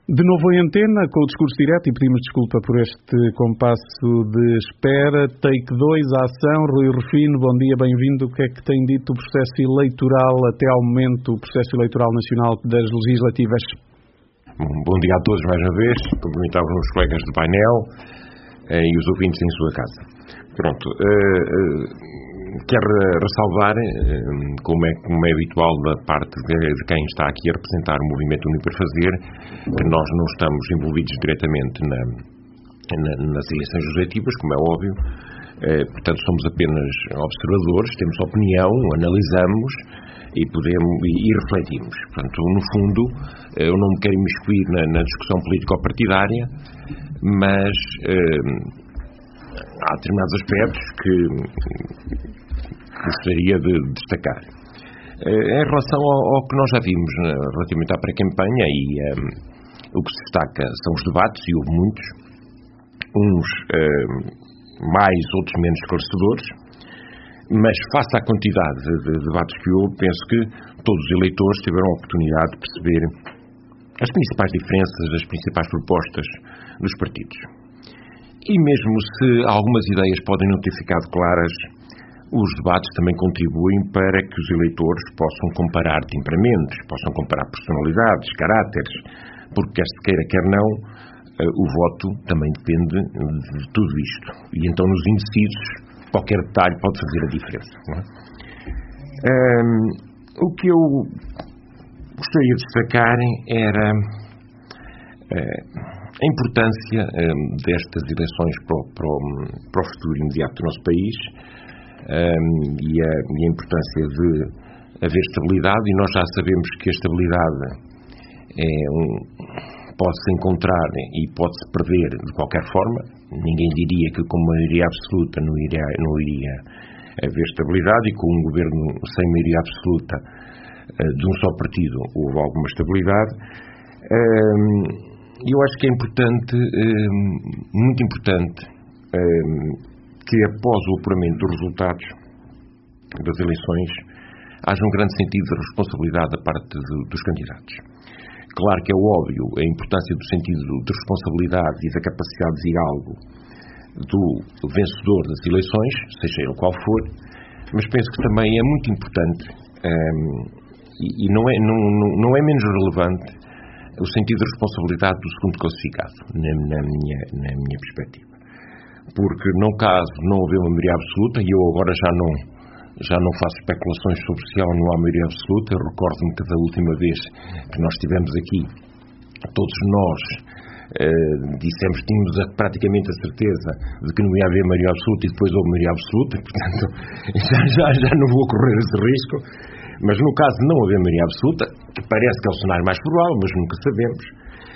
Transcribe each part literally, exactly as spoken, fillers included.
De novo em antena, com o discurso direto, e pedimos desculpa por este compasso de espera. Take dois, a ação. Rui Rufino, bom dia, bem-vindo. O que é que tem dito o processo eleitoral até ao momento, o processo eleitoral nacional das legislativas? Bom dia a todos mais uma vez. Cumprimentar os meus colegas do painel eh, e os ouvintes em sua casa. Pronto. Uh, uh, Quero ressalvar, como é, como é habitual da parte de quem está aqui a representar o movimento Unido para Fazer, que nós não estamos envolvidos diretamente na, na, nas eleições legislativas, como é óbvio, eh, portanto somos apenas observadores, temos opinião, analisamos e, podemos, e, e refletimos. Portanto, no fundo, eu não me quero imiscuir na, na discussão político-partidária, mas eh, há determinados aspectos que gostaria de destacar. Em relação ao, ao que nós já vimos relativamente à pré-campanha, e um, o que se destaca são os debates, e houve muitos, uns um, mais, outros menos esclarecedores, mas face à quantidade de, de debates que houve, penso que todos os eleitores tiveram a oportunidade de perceber as principais diferenças, as principais propostas dos partidos. E mesmo se algumas ideias podem não ter ficado claras, os debates também contribuem para que os eleitores possam comparar temperamentos, possam comparar personalidades, caráteres, porque quer se queira, quer não, o voto também depende de tudo isto. E então nos indecisos, qualquer detalhe pode fazer a diferença. Não é? Um, o que eu gostaria de destacar era uh, a importância um, destas eleições para o, para, o, para o futuro imediato do nosso país, Um, e, a, e a importância de haver estabilidade, e nós já sabemos que a estabilidade é um, pode-se encontrar e pode-se perder de qualquer forma. Ninguém diria que com maioria absoluta não iria, não iria haver estabilidade, e com um governo sem maioria absoluta uh, de um só partido houve alguma estabilidade. Um, eu acho que é importante, um, muito importante, um, que após o apuramento dos resultados das eleições haja um grande sentido de responsabilidade da parte de, dos candidatos. Claro que é óbvio a importância do sentido de responsabilidade e da capacidade de diálogo do vencedor das eleições, seja ele qual for, mas penso que também é muito importante um, e, e não, é, não, não é menos relevante o sentido de responsabilidade do segundo classificado, na, na, minha, na minha perspectiva. Porque, no caso, não haver uma maioria absoluta, e eu agora já não, já não faço especulações sobre se há ou não há maioria absoluta. Eu recordo-me que da última vez que nós estivemos aqui, todos nós eh, dissemos que tínhamos a, praticamente a certeza de que não ia haver maioria absoluta, e depois houve maioria absoluta, portanto já, já, já não vou correr esse risco. Mas no caso de não haver maioria absoluta, que parece que é o cenário mais provável, mas nunca sabemos,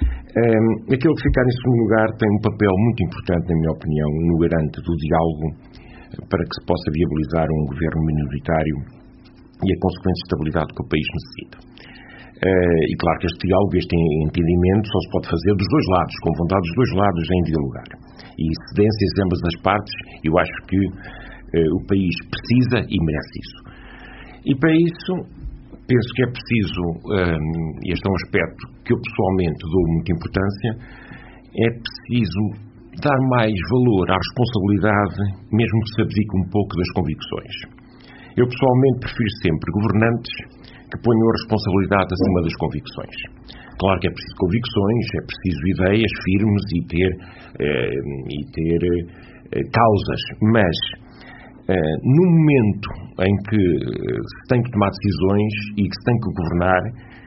Um, aquele que ficar em segundo lugar tem um papel muito importante, na minha opinião, no garante do diálogo para que se possa viabilizar um governo minoritário e a consequente estabilidade que o país necessita. Uh, e claro que este diálogo, este entendimento só se pode fazer dos dois lados, com vontade dos dois lados em dialogar. E cedências de ambas as partes, eu acho que uh, o país precisa e merece isso. E para isso, penso que é preciso, um, e este é um aspecto que eu pessoalmente dou muita importância, é preciso dar mais valor à responsabilidade, mesmo que se abdique um pouco das convicções. Eu pessoalmente prefiro sempre governantes que ponham a responsabilidade acima das convicções. Claro que é preciso convicções, é preciso ideias firmes e ter, eh, e ter eh, causas, mas Uh, no momento em que uh, se tem que tomar decisões e que se tem que governar,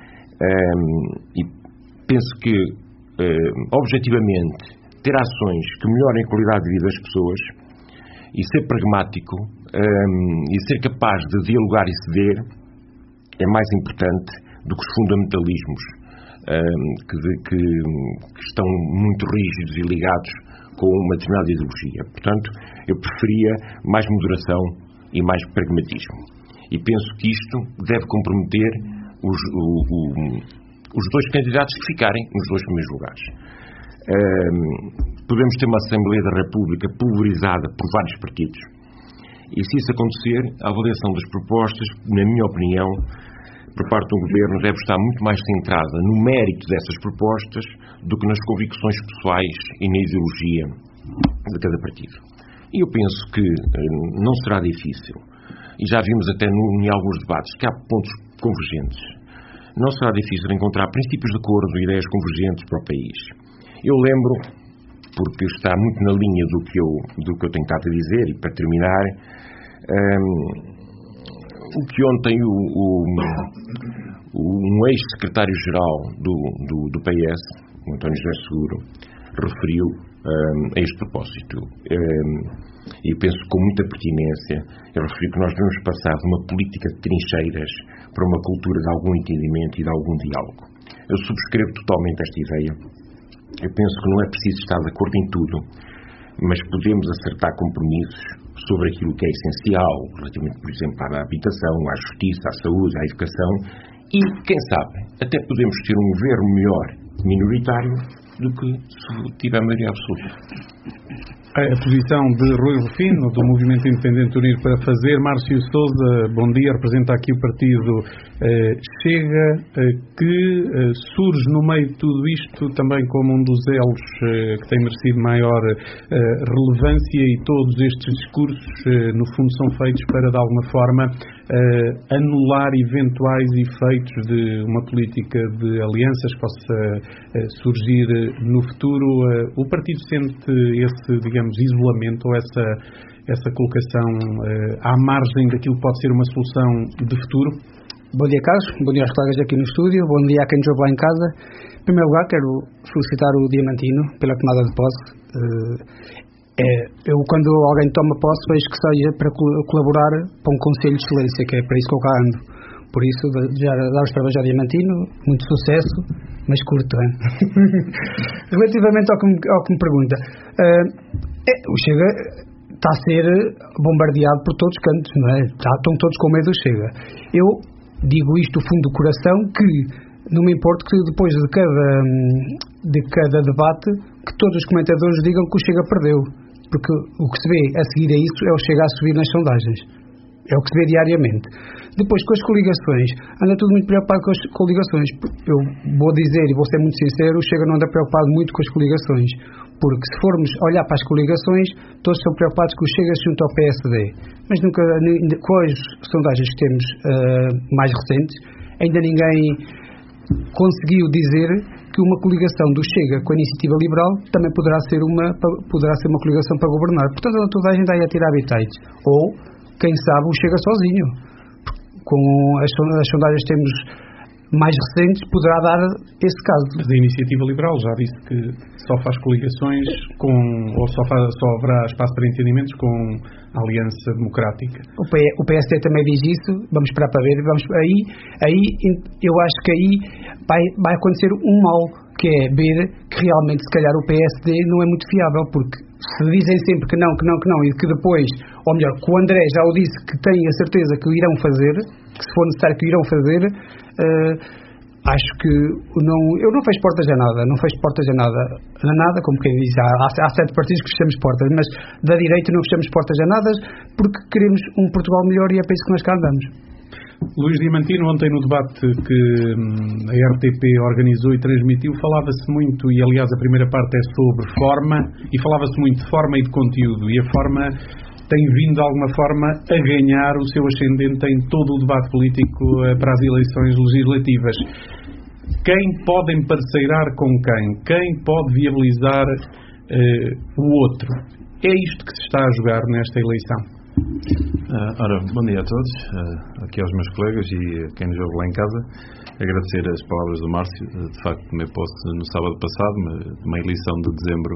um, e penso que, uh, objetivamente, ter ações que melhorem a qualidade de vida das pessoas e ser pragmático um, e ser capaz de dialogar e ceder é mais importante do que os fundamentalismos um, que, de, que, que estão muito rígidos e ligados com uma determinada ideologia. Portanto, eu preferia mais moderação e mais pragmatismo. E penso que isto deve comprometer os, o, o, os dois candidatos que ficarem nos dois primeiros lugares. Um, podemos ter uma Assembleia da República pulverizada por vários partidos. E se isso acontecer, a avaliação das propostas, na minha opinião, por parte do Governo, deve estar muito mais centrada no mérito dessas propostas do que nas convicções pessoais e na ideologia de cada partido. E eu penso que não será difícil, e já vimos até no, em alguns debates, que há pontos convergentes. Não será difícil encontrar princípios de acordo e ideias convergentes para o país. Eu lembro, porque está muito na linha do que eu, do que eu tenho estado a dizer, e para terminar, um, o que ontem o, o, um ex-secretário-geral do, do, do P S, o António José Seguro, referiu um, a este propósito. Um, e penso com muita pertinência, eu referi que nós devemos passar de uma política de trincheiras para uma cultura de algum entendimento e de algum diálogo. Eu subscrevo totalmente esta ideia. Eu penso que não é preciso estar de acordo em tudo, mas podemos acertar compromissos sobre aquilo que é essencial, relativamente, por exemplo, à habitação, à justiça, à saúde, à educação, e, quem sabe, até podemos ter um governo melhor, minoritário, do que se tiver maioria absoluta. A posição de Rui Rufino, do Movimento Independente Unido para Fazer. Márcio Sousa, bom dia, representa aqui o partido eh, Chega, eh, que eh, surge no meio de tudo isto também como um dos elos eh, que tem merecido maior eh, relevância, e todos estes discursos, eh, no fundo, são feitos para, de alguma forma, eh, anular eventuais efeitos de uma política de alianças que possa eh, surgir no futuro. Eh, o partido sente esse, digamos, isolamento ou essa, essa colocação eh, à margem daquilo que pode ser uma solução de futuro? Bom dia, Carlos. Bom dia aos colegas aqui no estúdio. Bom dia a quem nos ouve lá em casa. Em primeiro lugar, quero felicitar o Diamantino pela tomada de posse. Uh, é, eu, quando alguém toma posse, vejo que seja para colaborar para um Conselho de Excelência, que é para isso que eu cá ando. Por isso, já dar os parabéns ao Diamantino, muito sucesso, mas curto, hein? Relativamente ao que me, ao que me pergunta, uh, é, o Chega está a ser bombardeado por todos os cantos, não é? Já estão todos com medo do Chega. Eu digo isto do fundo do coração, que não me importa que depois de cada, de cada debate, que todos os comentadores digam que o Chega perdeu, porque o que se vê a seguir a isso é o Chega a subir nas sondagens. É o que se vê diariamente. Depois, com as coligações, anda tudo muito preocupado com as coligações. Eu vou dizer, e vou ser muito sincero, o Chega não anda preocupado muito com as coligações, porque se formos olhar para as coligações, todos estão preocupados que o Chega se junta ao P S D. Mas nunca, com as sondagens que temos uh, mais recentes, ainda ninguém conseguiu dizer que uma coligação do Chega com a Iniciativa Liberal também poderá ser uma, poderá ser uma coligação para governar. Portanto, toda a gente vai a tirar habitats. Ou, quem sabe, o Chega sozinho. Com as, as sondagens que temos mais recentes, poderá dar esse caso. Mas a Iniciativa Liberal já disse que só faz coligações com, ou só, faz, só haverá espaço para entendimentos com a Aliança Democrática. O, P, o P S D também diz isso, vamos esperar para ver. Vamos, aí, aí, eu acho que aí vai, vai acontecer um mal, que é ver que realmente, se calhar, o P S D não é muito fiável, porque se dizem sempre que não, que não, que não, e que depois, ou melhor, que o André já o disse que tem a certeza que o irão fazer, que se for necessário que o irão fazer, uh, acho que não, eu não fecho portas a nada, não fecho portas a nada, a nada, como quem diz, há, há sete partidos que fechamos portas, mas da direita não fechamos portas a nada, porque queremos um Portugal melhor e é para isso que nós cá andamos. Luís Diamantino, ontem no debate que a R T P organizou e transmitiu, falava-se muito, e aliás a primeira parte é sobre forma, e falava-se muito de forma e de conteúdo, e a forma tem vindo de alguma forma a ganhar o seu ascendente em todo o debate político para as eleições legislativas. Quem pode emparceirar com quem? Quem pode viabilizar uh, o outro? É isto que se está a jogar nesta eleição. Uh, ora, bom dia a todos, uh, aqui aos meus colegas e a quem nos ouve lá em casa. Agradecer as palavras do Márcio. Uh, de facto, tomei posse no sábado passado, uma eleição de dezembro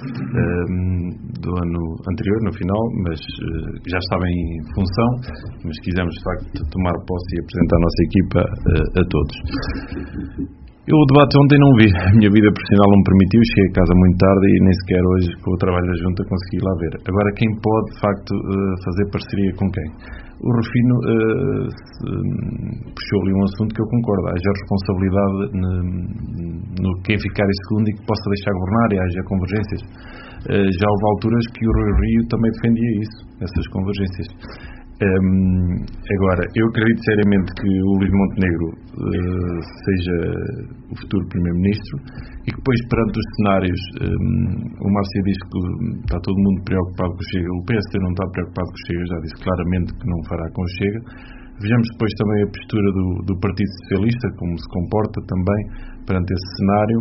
uh, do ano anterior, no final, mas uh, já estava em função, mas quisemos de facto tomar posse e apresentar a nossa equipa uh, a todos. Eu o debate ontem não vi, a minha vida profissional não me permitiu, cheguei a casa muito tarde e nem sequer hoje, com o trabalho da Junta, consegui lá ver. Agora, quem pode, de facto, fazer parceria com quem? O Rufino uh, puxou ali um assunto que eu concordo, haja responsabilidade no, no quem ficar em segundo e que possa deixar governar e haja convergências. Uh, já houve alturas que o Rui Rio também defendia isso, essas convergências. Um, agora, eu acredito seriamente que o Luís Montenegro uh, seja o futuro Primeiro-Ministro e que depois, perante os cenários, um, o Márcio diz que está todo mundo preocupado com o Chega. O P S D não está preocupado com o Chega, já disse claramente que não fará com o Chega. Vejamos depois também a postura do, do Partido Socialista, como se comporta também perante esse cenário.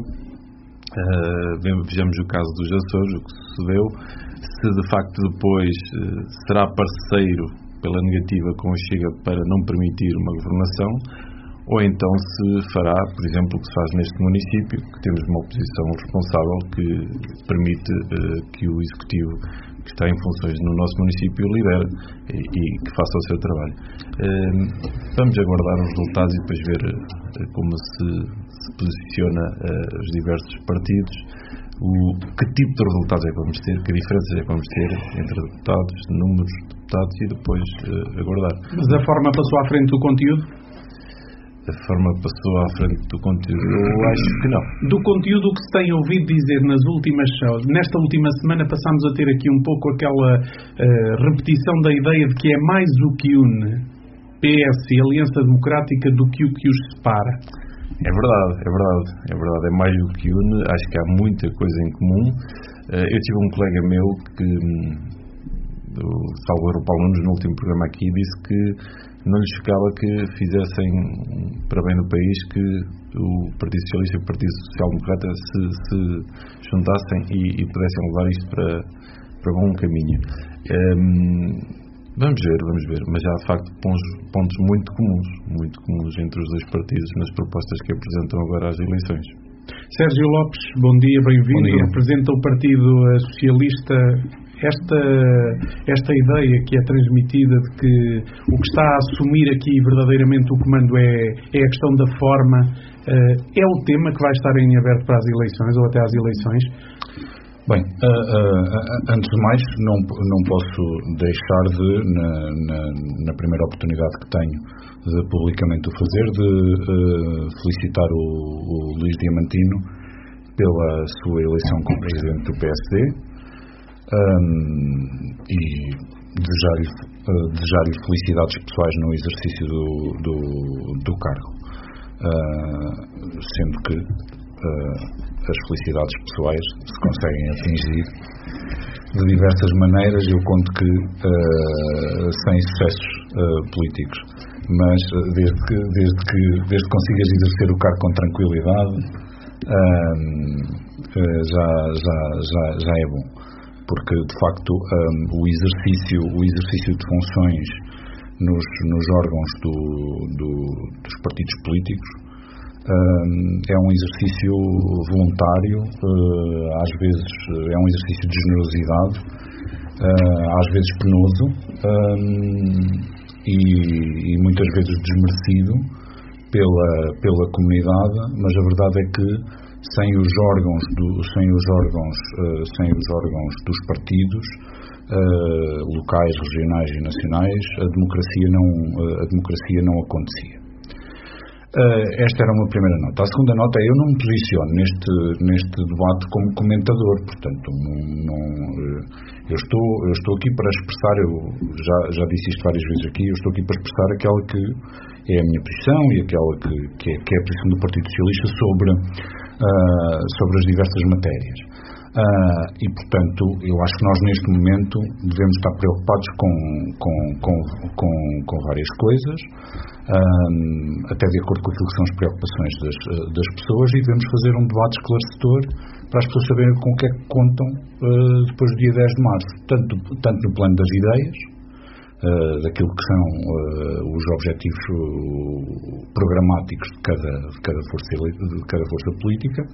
Uh, vejamos o caso dos Açores, o que sucedeu. Se de facto depois uh, será parceiro pela negativa com o Chega para não permitir uma governação, ou então se fará, por exemplo, o que se faz neste município, que temos uma oposição responsável que permite uh, que o Executivo, que está em funções no nosso município, lidere e, e que faça o seu trabalho. Uh, vamos aguardar os resultados e depois ver uh, como se, se posiciona uh, os diversos partidos, o, que tipo de resultados é que vamos ter, que diferenças é que vamos ter entre deputados, números de deputados e depois uh, aguardar. Mas a forma passou à frente do conteúdo? A forma passou à frente do conteúdo? Eu acho que não. Do conteúdo que se tem ouvido dizer nas últimas... Nesta última semana passámos a ter aqui um pouco aquela uh, repetição da ideia de que é mais o que une P S e Aliança Democrática do que o que os separa. É verdade, é verdade, é verdade, é mais o que une, acho que há muita coisa em comum. Uh, eu tive um colega meu que, do Salvador Paulo Nunes, no último programa aqui, disse que não lhes ficava que fizessem para bem no país que o Partido Socialista e o Partido Social Democrata se, se juntassem e, e pudessem levar isto para, para bom caminho. Um, vamos ver, vamos ver, mas há de facto pontos, pontos muito comuns, muito comuns entre os dois partidos nas propostas que apresentam agora às eleições. Sérgio Lopes, bom dia, bem-vindo. Representa o Partido Socialista. Esta, esta ideia que é transmitida de que o que está a assumir aqui verdadeiramente o comando é, é a questão da forma, é o tema que vai estar em aberto para as eleições ou até às eleições? Bem, uh, uh, antes de mais, não, não posso deixar de, na, na, na primeira oportunidade que tenho de publicamente o fazer, de uh, felicitar o, o Luís Diamantino pela sua eleição como Presidente do P S D. Um, e desejar-lhe uh, desejar-lhe felicidades pessoais no exercício do, do, do cargo, uh, sendo que uh, as felicidades pessoais se conseguem atingir de diversas maneiras. Eu conto que uh, sem sucessos uh, políticos, mas uh, desde que desde que desde que consigas exercer o cargo com tranquilidade, uh, uh, já, já, já, já é bom. Porque, de facto, um, o, exercício, o exercício de funções nos, nos órgãos do, do, dos partidos políticos um, é um exercício voluntário, uh, às vezes é um exercício de generosidade, uh, às vezes penoso um, e, e muitas vezes desmerecido pela, pela comunidade, mas a verdade é que sem os órgãos, do, sem os órgãos, uh, sem os órgãos dos partidos uh, locais, regionais e nacionais, a democracia não, uh, a democracia não acontecia. Uh, esta era uma primeira nota. A segunda nota é: eu não me posiciono neste, neste debate como comentador, portanto, não, não, uh, eu, estou, eu estou aqui para expressar, eu já, já disse isto várias vezes aqui, eu estou aqui para expressar aquela que é a minha posição e aquela que, que, é, que é a posição do Partido Socialista sobre, uh, sobre as diversas matérias. Uh, e, portanto, eu acho que nós neste momento devemos estar preocupados com, com, com, com, com várias coisas, uh, até de acordo com aquilo que são as preocupações das, das pessoas, e devemos fazer um debate esclarecedor para as pessoas saberem com o que é que contam uh, depois do dia dez de março, tanto, tanto no plano das ideias, uh, daquilo que são uh, os objetivos uh, programáticos de cada, de, cada força, de cada força política,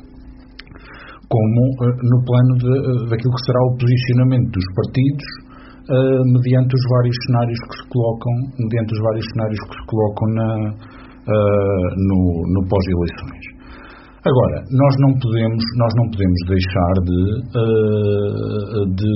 como uh, no plano de, uh, daquilo que será o posicionamento dos partidos uh, mediante os vários cenários que se colocam, mediante os vários cenários que se colocam na, uh, no, no pós-eleições. Agora, nós não podemos, nós não podemos deixar de, uh, de,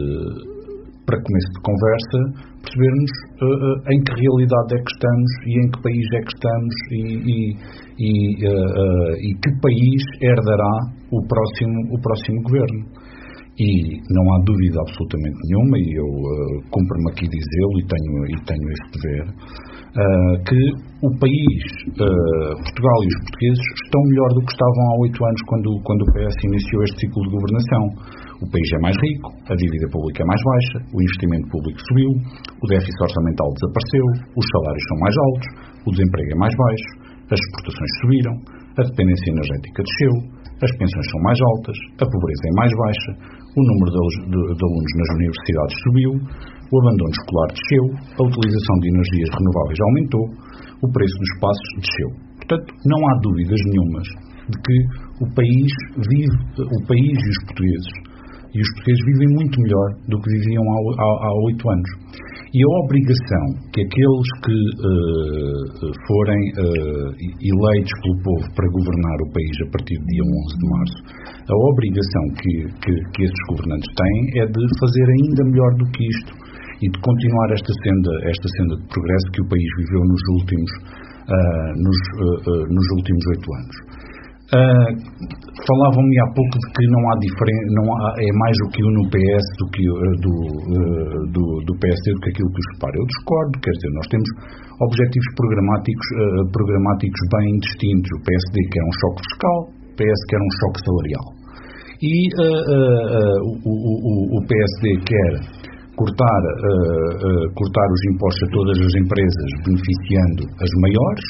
para começo de conversa, percebermos uh, em que realidade é que estamos e em que país é que estamos e, e, e, uh, uh, e que país herdará o próximo, o próximo governo. e não há dúvida absolutamente nenhuma, e eu uh, cumpro-me aqui dizê-lo e tenho, e tenho esse dever, uh, que o país, uh, Portugal e os portugueses, estão melhor do que estavam há oito anos quando, quando o P S iniciou este ciclo de governação. O país é mais rico, a dívida pública é mais baixa, o investimento público subiu, o déficit orçamental desapareceu, os salários são mais altos, o desemprego é mais baixo, as exportações subiram, a dependência energética desceu, as pensões são mais altas, a pobreza é mais baixa, o número de, de, de alunos nas universidades subiu, o abandono escolar desceu, a utilização de energias renováveis aumentou, o preço dos passos desceu. Portanto, não há dúvidas nenhumas de que o país vive, o país e os portugueses, e os portugueses vivem muito melhor do que viviam há oito anos. E a obrigação que aqueles que uh, forem uh, eleitos pelo povo para governar o país a partir do dia onze de março, a obrigação que, que, que esses governantes têm é de fazer ainda melhor do que isto e de continuar esta senda, esta senda de progresso que o país viveu nos últimos, uh, nos, uh, uh, nos últimos oito anos. Uh, Falavam-me há pouco de que não há diferença, não há, é mais o que une o P S do que uh, do, uh, do, do P S D do que aquilo que os separa. Eu discordo, quer dizer, nós temos objetivos programáticos, uh, programáticos bem distintos. O P S D quer um choque fiscal, o P S quer um choque salarial. E uh, uh, uh, o, o, o P S D quer cortar, uh, uh, cortar os impostos a todas as empresas, beneficiando as maiores.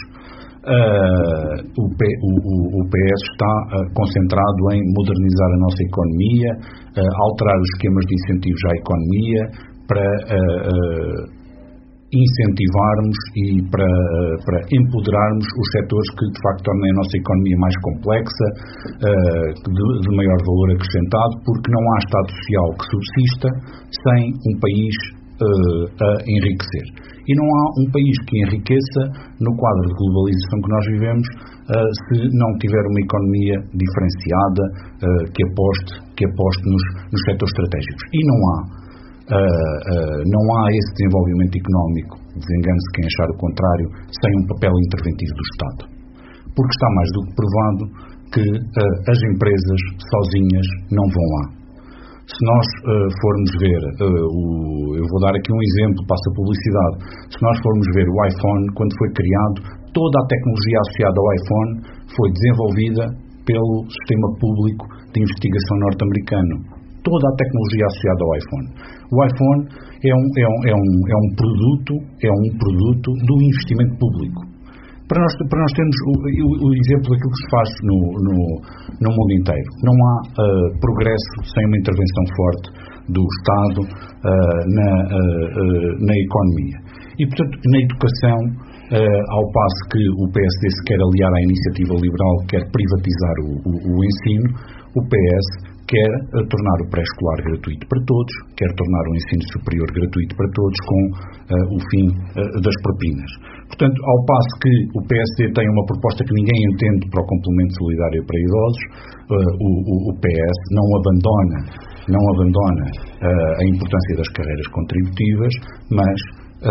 Uh, o, P, o, o P S está uh, concentrado em modernizar a nossa economia, uh, alterar os esquemas de incentivos à economia para uh, uh, incentivarmos e para, uh, para empoderarmos os setores que de facto tornem a nossa economia mais complexa, uh, de, de maior valor acrescentado, porque não há Estado Social que subsista sem um país uh, a enriquecer. E não há um país que enriqueça no quadro de globalização que nós vivemos uh, se não tiver uma economia diferenciada uh, que aposte, que aposte nos, nos setores estratégicos. E não há, uh, uh, não há esse desenvolvimento económico, desengane-se quem achar o contrário, sem um papel interventivo do Estado. Porque está mais do que provado que uh, as empresas sozinhas não vão lá. Se nós uh, formos ver, uh, o, eu vou dar aqui um exemplo, passa publicidade, se nós formos ver o iPhone, quando foi criado, toda a tecnologia associada ao iPhone foi desenvolvida pelo sistema público de investigação norte-americano. Toda a tecnologia associada ao iPhone. O iPhone é um, é um, é um, é um produto, é um produto do investimento público. Para nós, para nós termos o, o, o exemplo daquilo que se faz no, no, no mundo inteiro. Não há uh, progresso sem uma intervenção forte do Estado uh, na, uh, uh, na economia. E, portanto, na educação, uh, ao passo que o P S D se quer aliar à iniciativa liberal, quer privatizar o, o, o ensino, o P S quer uh, tornar o pré-escolar gratuito para todos, quer tornar o ensino superior gratuito para todos com uh, o fim uh, das propinas. Portanto, ao passo que o P S D tem uma proposta que ninguém entende para o complemento solidário para idosos, uh, o, o, o P S não abandona, não abandona uh, a importância das carreiras contributivas, mas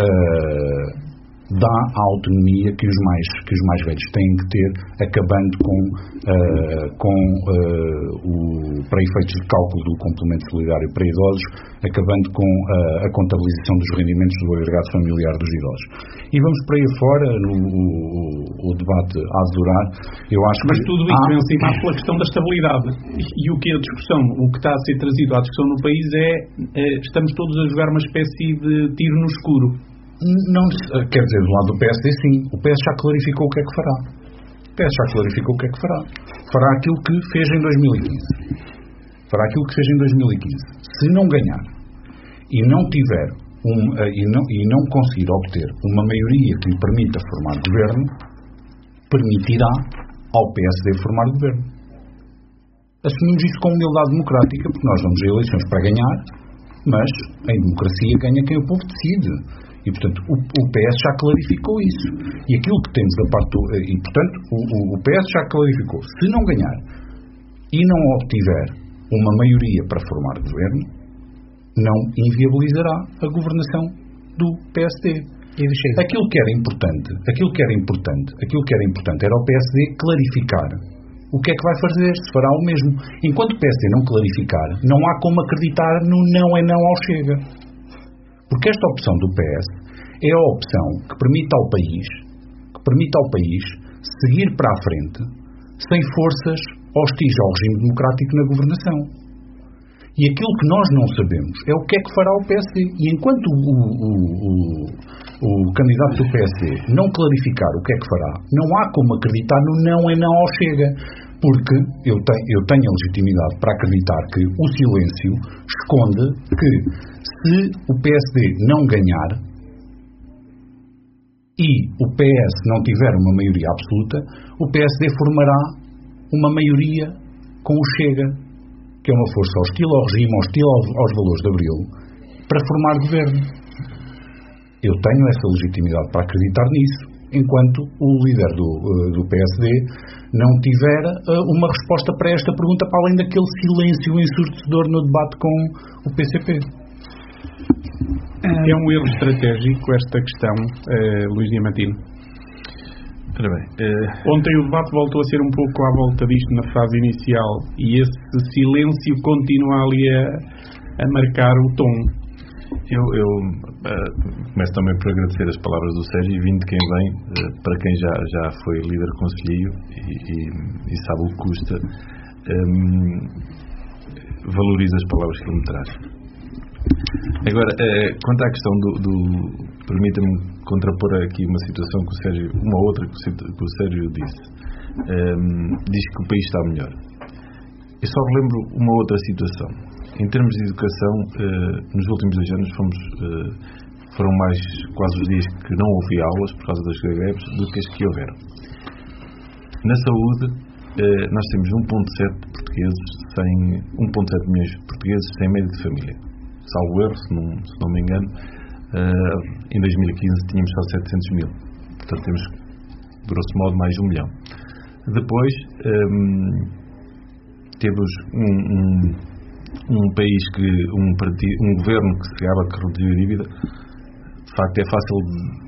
uh, dá a autonomia que os mais, que os mais velhos têm que ter, acabando com, uh, com uh, o, para efeitos de cálculo do complemento solidário para idosos, acabando com uh, a contabilização dos rendimentos do agregado familiar dos idosos. E vamos para aí fora, no, o, o debate a durar, eu acho Mas que... tudo isso há... encimado pela questão da estabilidade. E, e o que é a discussão, o que está a ser trazido à discussão no país é, é estamos todos a jogar uma espécie de tiro no escuro. Não, quer dizer, do lado do P S D sim, o P S já clarificou o que é que fará. O P S já clarificou o que é que fará. Fará aquilo que fez em dois mil e quinze. Fará aquilo que fez em dois mil e quinze. Se não ganhar e não tiver um, e, não, e não conseguir obter uma maioria que lhe permita formar governo, permitirá ao P S D formar governo. Assumimos isso com humildade democrática, porque nós vamos a eleições para ganhar, mas em democracia ganha quem o povo decide. E, portanto, o, o P S já clarificou isso. E aquilo que temos da parte do... E, portanto, o, o P S já clarificou. Se não ganhar e não obtiver uma maioria para formar governo, não inviabilizará a governação do P S D. E aquilo que era importante, aquilo que era importante, aquilo que era importante era o P S D clarificar o que é que vai fazer, se fará o mesmo. Enquanto o P S D não clarificar, não há como acreditar no não é não ao Chega. Porque esta opção do P S é a opção que permite ao país, que permite ao país seguir para a frente sem forças hostis ao regime democrático na governação. E aquilo que nós não sabemos é o que é que fará o P S D. E enquanto o, o, o, o candidato do P S D não clarificar o que é que fará, não há como acreditar no não é não ao Chega. Porque eu tenho, eu tenho a legitimidade para acreditar que o silêncio esconde que se o P S D não ganhar e o P S não tiver uma maioria absoluta, o P S D formará uma maioria com o Chega, que é uma força hostil ao regime, hostil aos valores de Abril, para formar governo. Eu tenho essa legitimidade para acreditar nisso, enquanto o líder do, do P S D não tiver uma resposta para esta pergunta, para além daquele silêncio ensurdecedor no debate com o P C P. É um erro estratégico esta questão, eh, Luís Diamantino. Ora bem, eh... Ontem o debate voltou a ser um pouco à volta disto na fase inicial e esse silêncio continua ali a, a marcar o tom. Eu, eu uh, começo também por agradecer as palavras do Sérgio e vindo de quem vem, uh, para quem já, já foi líder conselheiro e, e, e sabe o que custa, um, valorizo as palavras que ele me traz. Agora, uh, quanto à questão do, do permita-me contrapor aqui uma situação que o Sérgio, uma outra que o Sérgio disse, um, diz que o país está melhor. Eu só relembro uma outra situação. Em termos de educação, eh, nos últimos dois anos fomos, eh, foram mais quase os dias que não houve aulas por causa das greves do que as que houveram. Na saúde, eh, nós temos um vírgula sete portugueses sem um vírgula sete milhões de portugueses sem médico de família. Salvo erro, se não, se não me engano, eh, em dois mil e quinze tínhamos só setecentos mil. Portanto, temos, grosso modo, mais de um milhão. Depois, eh, temos um... um um país que, um, partido, um governo que se gaba que reduziu a dívida. De facto é fácil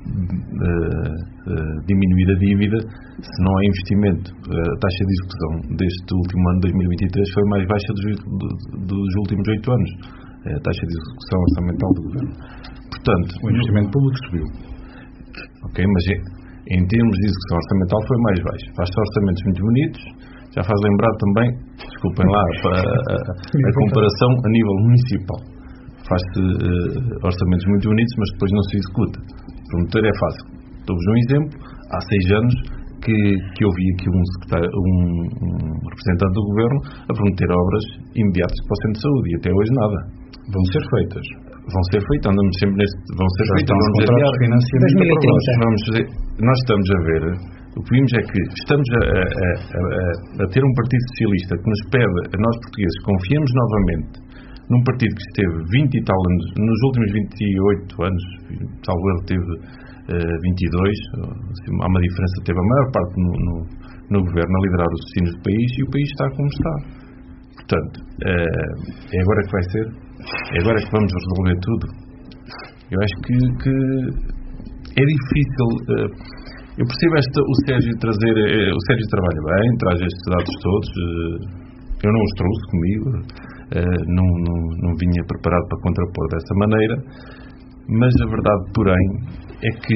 uh, uh, diminuir a dívida se não há investimento. A taxa de execução deste último ano, dois mil e vinte e três, foi mais baixa dos, dos últimos oito anos. A taxa de execução orçamental do governo. Portanto, o investimento público subiu. Ok, mas em termos de execução orçamental foi mais baixo. Faz-se orçamentos muito bonitos. Já faz lembrar também, desculpem lá, a, a, a comparação a nível municipal. Faz-se uh, orçamentos muito bonitos, mas depois não se executa. Prometer é fácil. Dou-vos um exemplo. Há seis anos que, que eu vi aqui um, secretário, um, um representante do governo a prometer obras imediatas para o centro de saúde e até hoje nada. Vão ser feitas. Vão ser feitas, andamos sempre neste. Vão ser Já feitas, vamos adiar. Vamos fazer, nós estamos a ver. O que vimos é que estamos a, a, a, a ter um partido socialista que nos pede, a nós portugueses, confiemos novamente num partido que esteve vinte e tal anos, nos últimos vinte e oito anos, salvo erro teve uh, vinte e dois, há uma diferença, teve a maior parte no, no, no governo a liderar os destinos do país e o país está como está. Portanto, uh, é agora que vai ser, é agora que vamos resolver tudo. Eu acho que, que é difícil. Uh, Eu percebo esta, o Sérgio trazer, eh, o Sérgio trabalha bem, traz estes dados todos, eh, eu não os trouxe comigo, eh, não, não, não vinha preparado para contrapor dessa maneira, mas a verdade, porém, é que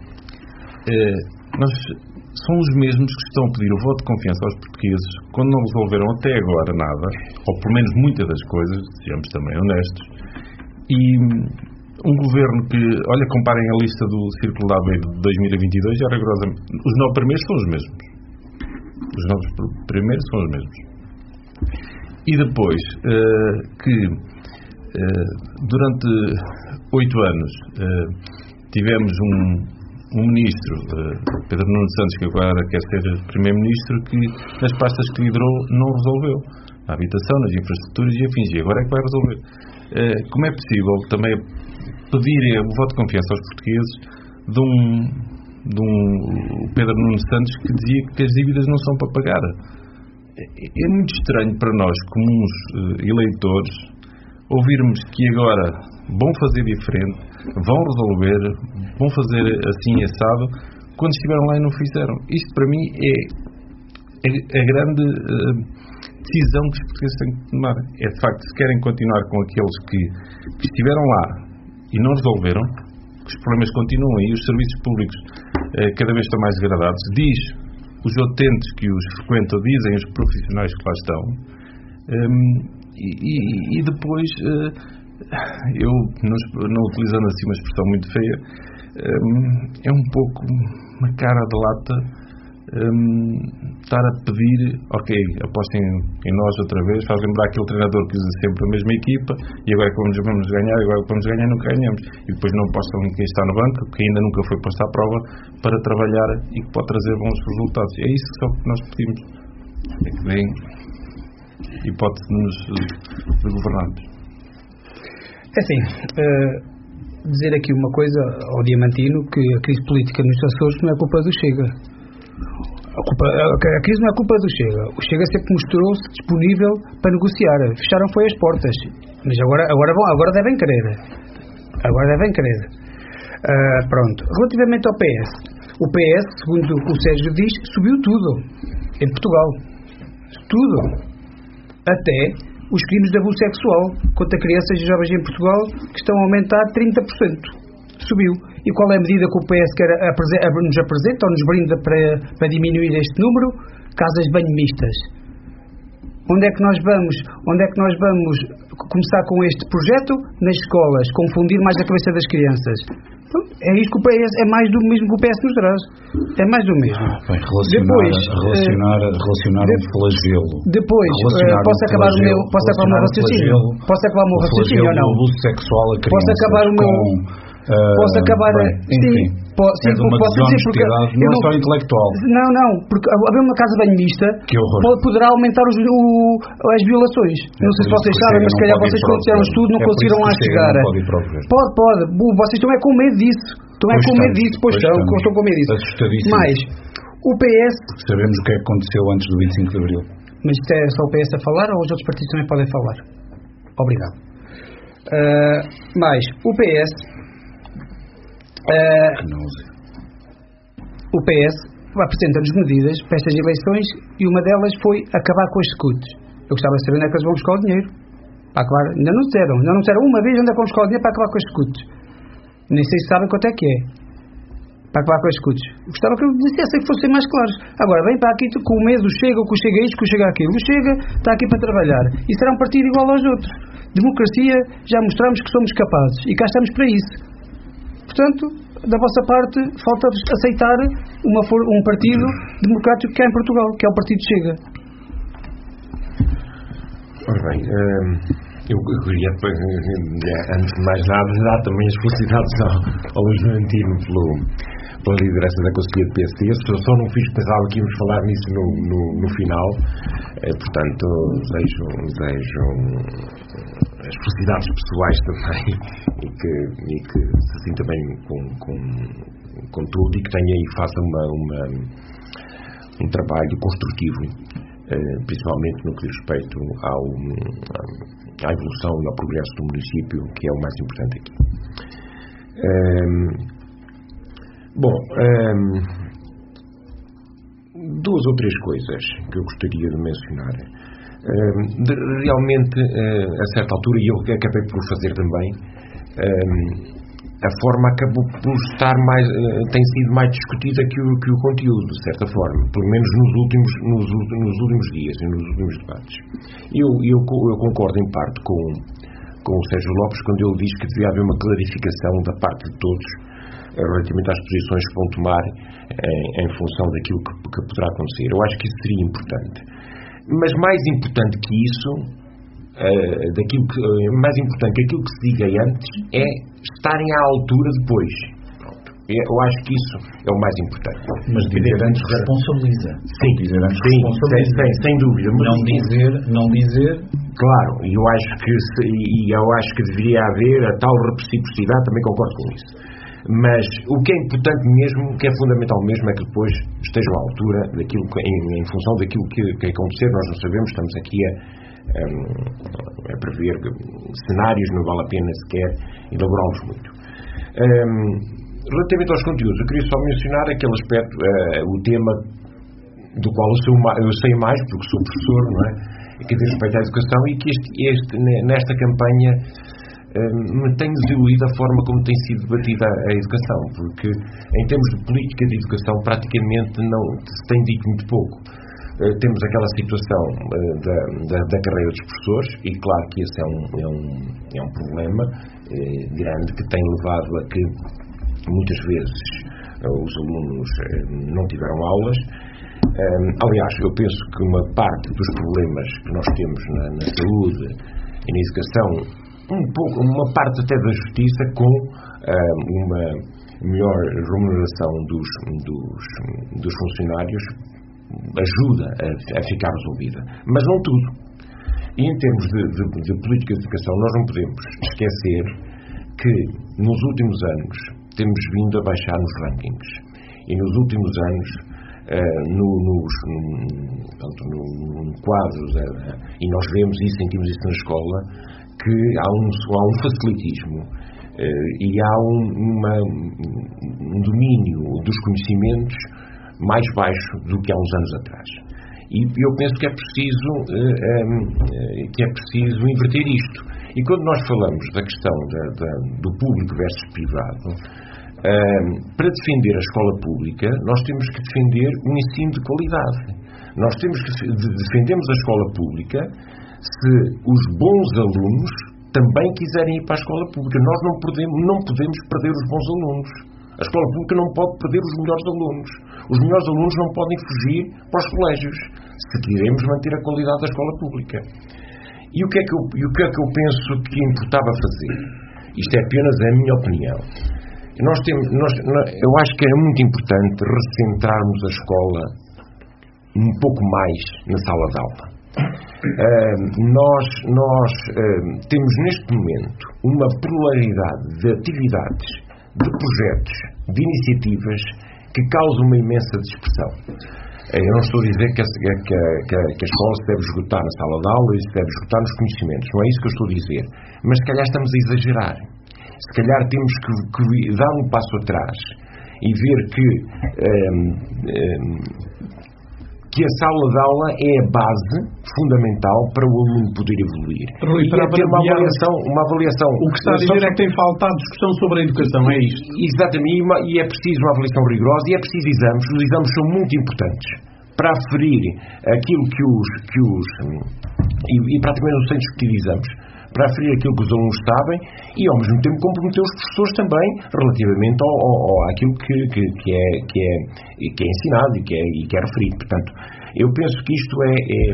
eh, nós são os mesmos que estão a pedir o voto de confiança aos portugueses quando não resolveram até agora nada, ou pelo menos muitas das coisas, sejamos também honestos, e um governo que, olha, comparem a lista do Círculo da Aveiro de dois mil e vinte e dois, já rigorosamente, os nove primeiros são os mesmos. Os nove primeiros são os mesmos. E depois, uh, que uh, durante oito anos uh, tivemos um, um ministro, uh, Pedro Nuno Santos, que agora quer ser primeiro-ministro, que nas pastas que liderou não resolveu. Na habitação, nas infraestruturas e afins. E agora é que vai resolver. Uh, como é possível também pedir o voto de confiança aos portugueses de um, de um Pedro Nuno Santos que dizia que as dívidas não são para pagar? É, é muito estranho para nós, comuns uh, eleitores, ouvirmos que agora vão fazer diferente, vão resolver, vão fazer assim assado, quando estiveram lá e não fizeram. Isto para mim é a, a grande uh, decisão que os portugueses têm que tomar é, de facto, se querem continuar com aqueles que, que estiveram lá e não resolveram, que os problemas continuam e os serviços públicos uh, cada vez estão mais degradados. Diz os utentes que os frequentam, dizem os profissionais que lá estão, um, e, e, e depois, uh, eu, não, não utilizando assim uma expressão muito feia, um, é um pouco uma cara de lata um, estar a pedir, ok, apostem em nós outra vez, faz lembrar aquele treinador que usa sempre a mesma equipa e agora que vamos, vamos ganhar, agora que vamos ganhar nunca ganhamos, e depois não apostam em quem está no banco, que ainda nunca foi posto à prova para trabalhar e que pode trazer bons resultados. É isso só que nós pedimos, é que deem hipótese-nos de governantes. É assim, uh, dizer aqui uma coisa ao Diamantino, que a crise política nos Açores não é culpa do Chega. A, culpa, a crise não é culpa do Chega. O Chega sempre mostrou-se disponível para negociar. Fecharam foi as portas. Mas agora, agora, bom, agora devem querer. Agora devem querer. Uh, pronto. Relativamente ao P S. O P S, segundo o Sérgio diz, subiu tudo em Portugal. Tudo. Até os crimes de abuso sexual contra crianças e jovens em Portugal, que estão a aumentar trinta por cento. Subiu. E qual é a medida que o P S quer nos apresenta ou nos brinda para, para diminuir este número? Casas de banho mistas. Onde é que nós vamos, onde é que nós vamos começar com este projeto? Nas escolas, confundir mais a cabeça das crianças. Então, é isso que o P S, é mais do mesmo que o P S nos traz. É mais do mesmo. Bem, relacionar, depois, relacionar, relacionar de, um flagelo. Depois, uh, posso um acabar flagelo, o meu, posso acabar o meu raciocínio? Posso acabar o meu raciocínio ou não? O abuso sexual a crianças posso acabar o meu com... Uh, posso acabar bem, sim, po, sim, é de uma posso dizer porque não é não, só intelectual. Não, não, porque haver uma casa bem mista pode, poderá aumentar os, o, as violações. É não sei se vocês sabem, mas se calhar vocês quando fizeram um estudo não é conseguiram lá chegar. Pode, pode, pode. Vocês estão é com medo disso. Estão é com medo disso, pois estão, estão com medo disso. Mas o P S, porque sabemos o que é que aconteceu antes do vinte e cinco de Abril. Mas isto é só o P S a falar ou os outros partidos também podem falar? Obrigado. Uh, mais o P S. Uh, o P S apresenta-nos medidas para estas eleições e uma delas foi acabar com as scuts. Eu gostava de saber onde é que eles vão buscar o dinheiro para acabar. Ainda não disseram, ainda não disseram uma vez onde é que vão buscar o dinheiro para acabar com as scuts. Nem sei se sabem quanto é que é para acabar com as scuts. Eu gostava que eu dissessem que fossem mais claros. Agora vem para aqui com o medo, chega, que o chega isto, que o chega aquilo. O chega está aqui para trabalhar e será um partido igual aos outros. Democracia, já mostramos que somos capazes e cá estamos para isso. Portanto, da vossa parte, falta aceitar uma, um partido democrático que há em Portugal, que é o Partido Chega. Ora bem, eu queria, antes de mais nada, dar também as felicidades ao, ao Luís Diamantino pelo, pela liderança da Conselhia do P S D. Eu só não fiz, pensava que íamos falar nisso no, no, no final. Portanto, desejo, desejo as felicidades pessoais também e que, e que se sinta bem com, com, com tudo e que tenha e faça uma, uma, um trabalho construtivo, principalmente no que diz respeito ao, à evolução e ao progresso do município, que é o mais importante aqui. Um, bom, um, duas ou três coisas que eu gostaria de mencionar. Um, de, realmente, uh, a certa altura, e eu acabei por fazer também, um, a forma acabou por estar mais, uh, tem sido mais discutida que o, que o conteúdo, de certa forma, pelo menos nos últimos, nos, nos últimos dias e nos últimos debates. Eu, eu, eu concordo em parte com, com o Sérgio Lopes quando ele diz que devia haver uma clarificação da parte de todos uh, relativamente às posições que vão tomar em, em função daquilo que, que poderá acontecer. Eu acho que isso seria importante. Mas mais importante que isso, uh, daquilo que, uh, mais importante que aquilo que se diga antes, é estarem à altura depois. Pronto. Eu acho que isso é o mais importante. Mas dizer antes responsabiliza. Sim, dizer antes sim, responsabiliza. Sem, sem, sem dúvida. Mas não dizer, não dizer. Claro, e eu acho que e eu acho que deveria haver a tal reciprocidade, também concordo com isso. Mas o que é importante mesmo, o que é fundamental mesmo, é que depois estejam à altura daquilo que, em, em função daquilo que, que acontecer. Nós não sabemos, estamos aqui a, a, a prever cenários, não vale a pena sequer elaborá-los muito. Um, relativamente aos conteúdos, eu queria só mencionar aquele aspecto, uh, o tema do qual eu, sou, eu sei mais, porque sou professor, não é? Que diz respeito à educação, e que este, este, nesta campanha me tem desiludido a forma como tem sido debatida a educação, porque em termos de política de educação praticamente não se tem dito muito pouco. Temos aquela situação da, da, da carreira dos professores, e claro que esse é um, é um, é um problema é, grande, que tem levado a que muitas vezes os alunos não tiveram aulas. Aliás, eu penso que uma parte dos problemas que nós temos na, na saúde e na educação, um pouco, uma parte até da justiça, com uh, uma melhor remuneração dos, dos, dos funcionários, ajuda a, a ficar resolvida. Mas não tudo. E em termos de, de, de política de educação, nós não podemos esquecer que nos últimos anos temos vindo a baixar nos rankings. E nos últimos anos, uh, no, nos, no, no, no quadro, uh, e nós vemos isso, sentimos isso na escola, que há um, há um facilitismo uh, e há um, uma, um domínio dos conhecimentos mais baixo do que há uns anos atrás. E eu penso que é preciso, uh, um, uh, que é preciso inverter isto. E quando nós falamos da questão da, da, do público versus privado, uh, para defender a escola pública, nós temos que defender um ensino de qualidade. Nós temos que defendemos a escola pública se os bons alunos também quiserem ir para a escola pública. Nós não podemos, não podemos perder os bons alunos. A escola pública não pode perder os melhores alunos. Os melhores alunos não podem fugir para os colégios, se queremos manter a qualidade da escola pública. E o que é que eu, e o que é que eu penso que importava fazer? Isto é apenas a minha opinião. Nós temos, nós, eu acho que é muito importante recentrarmos a escola um pouco mais na sala de aula. Uh, nós nós uh, temos neste momento uma pluralidade de atividades, de projetos, de iniciativas que causam uma imensa dispersão. Uh, eu não estou a dizer que a, que, a, que, a, que a escola se deve esgotar na sala de aula e se deve esgotar nos conhecimentos, não é isso que eu estou a dizer, mas se calhar estamos a exagerar. Se calhar temos que, que dar um passo atrás e ver que um, um, que a sala de aula é a base fundamental para o aluno poder evoluir. Rui, e é ter uma avaliação, uma avaliação. O que está a dizer é que tem faltado discussão sobre a educação, é isto? Exatamente, e é preciso uma avaliação rigorosa, e é preciso exames. Os exames são muito importantes para aferir aquilo que os... Que os e, e praticamente não se tem discutido exames, para aferir aquilo que os alunos sabem e, ao mesmo tempo, comprometer os professores também relativamente ao, ao, ao, àquilo que, que, que, é, que, é, que é ensinado e que é, e que é referido. Portanto, eu penso que isto é, é,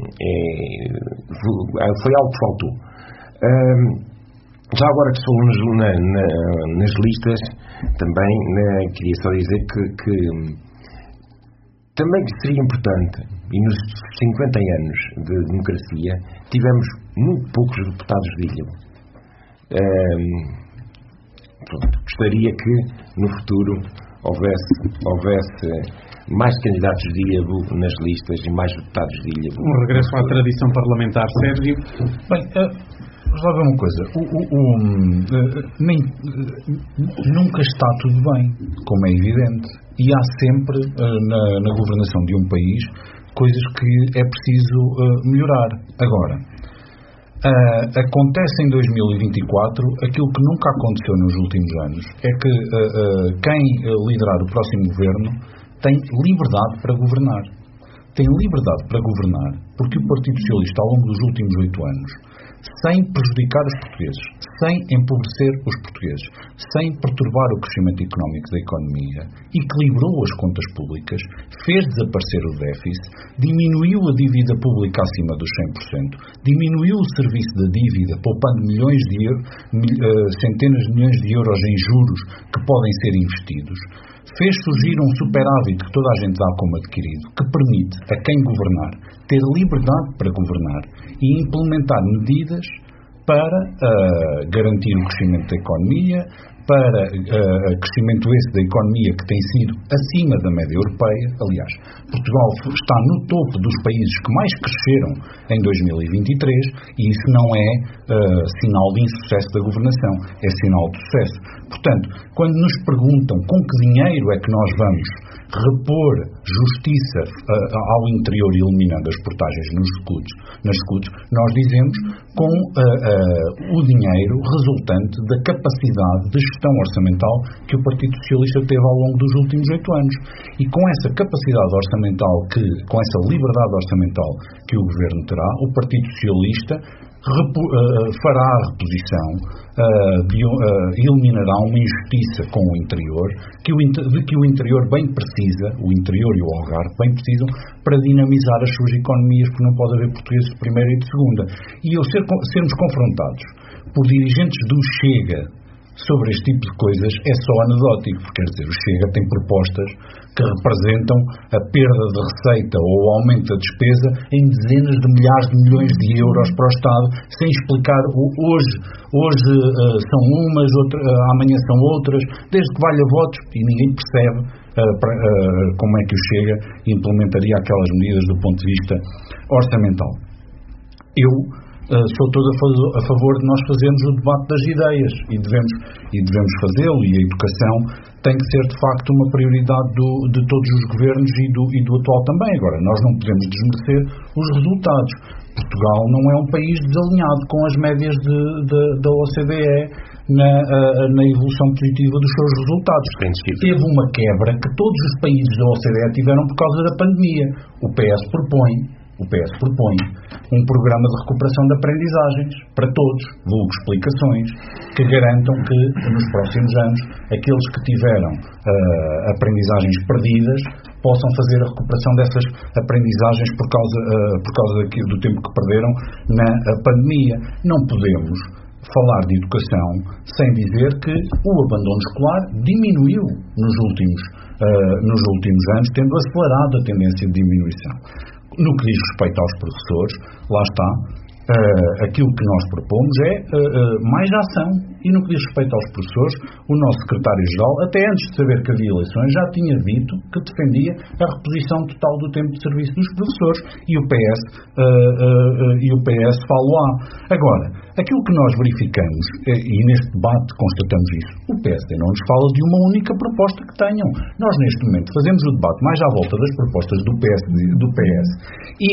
é, foi algo que faltou. Um, já agora que se falou nas, na, na, nas listas, também né, queria só dizer que, que também seria importante, e nos cinquenta anos de democracia tivemos muito poucos deputados de Ilha. Um, pronto, gostaria que no futuro houvesse, houvesse mais candidatos de Ilhavo nas listas e mais deputados de Ilhavo. Um regresso à tradição parlamentar, Sérgio. Bem, uh, vamos lá ver uma coisa. O, o, o, uh, nem, uh, nunca está tudo bem, como é evidente. E há sempre, uh, na, na governação de um país, coisas que é preciso uh, melhorar. Agora, uh, acontece em dois mil e vinte e quatro aquilo que nunca aconteceu nos últimos anos. É que uh, uh, quem liderar o próximo governo tem liberdade para governar. Tem liberdade para governar porque o Partido Socialista, ao longo dos últimos oito anos, sem prejudicar os portugueses, sem empobrecer os portugueses, sem perturbar o crescimento económico da economia, equilibrou as contas públicas, fez desaparecer o déficit, diminuiu a dívida pública acima dos cem por cento, diminuiu o serviço da dívida, poupando milhões de euros, centenas de milhões de euros em juros que podem ser investidos, fez surgir um superávit que toda a gente dá como adquirido, que permite a quem governar ter liberdade para governar e implementar medidas para uh, garantir o crescimento da economia, para uh, crescimento esse da economia que tem sido acima da média europeia. Aliás, Portugal está no topo dos países que mais cresceram em dois mil e vinte e três e isso não é uh, sinal de insucesso da governação, é sinal de sucesso. Portanto, quando nos perguntam com que dinheiro é que nós vamos repor justiça uh, ao interior eliminando as portagens nos escudos, nas escudos, nós dizemos com uh, uh, o dinheiro resultante da capacidade de gestão orçamental que o Partido Socialista teve ao longo dos últimos oito anos. E com essa capacidade orçamental, que, com essa liberdade orçamental que o Governo terá, o Partido Socialista repu, uh, fará a reposição, uh, de, uh, eliminará uma injustiça com o interior, que o, de que o interior bem precisa, o interior e o Algarve bem precisam, para dinamizar as suas economias, porque não pode haver portugueses de primeira e de segunda. E ao ser, sermos confrontados por dirigentes do Chega sobre este tipo de coisas é só anedótico, porque quer dizer, o Chega tem propostas que representam a perda de receita ou o aumento da despesa em dezenas de milhares de milhões de euros para o Estado, sem explicar hoje, hoje uh, são umas, outra, uh, amanhã são outras, desde que valha votos, e ninguém percebe uh, pra, uh, como é que o Chega implementaria aquelas medidas do ponto de vista orçamental. Eu Uh, sou todo a, a favor de nós fazermos o debate das ideias e devemos, e devemos fazê-lo, e a educação tem que ser de facto uma prioridade do, de todos os governos e do, e do atual também. Agora, nós não podemos desmerecer os resultados. Portugal não é um país desalinhado com as médias de, de, da O C D E na, uh, na evolução positiva dos seus resultados. Teve uma quebra que todos os países da O C D E tiveram por causa da pandemia. O P S propõe O P S propõe um programa de recuperação de aprendizagens para todos, vulgo explicações, que garantam que nos próximos anos aqueles que tiveram uh, aprendizagens perdidas possam fazer a recuperação dessas aprendizagens por causa, uh, por causa daquilo, do tempo que perderam na pandemia. Não podemos falar de educação sem dizer que o abandono escolar diminuiu nos últimos, uh, nos últimos anos, tendo acelerado a tendência de diminuição. No que diz respeito aos professores, lá está, uh, aquilo que nós propomos é uh, uh, mais ação. E no que diz respeito aos professores, o nosso secretário-geral, até antes de saber que havia eleições, já tinha dito que defendia a reposição total do tempo de serviço dos professores, e o P S, uh, uh, uh, e o P S fala. Agora, aquilo que nós verificamos, e neste debate constatamos isso, o P S D não nos fala de uma única proposta que tenham. Nós, neste momento, fazemos o debate mais à volta das propostas do P S, do P S e,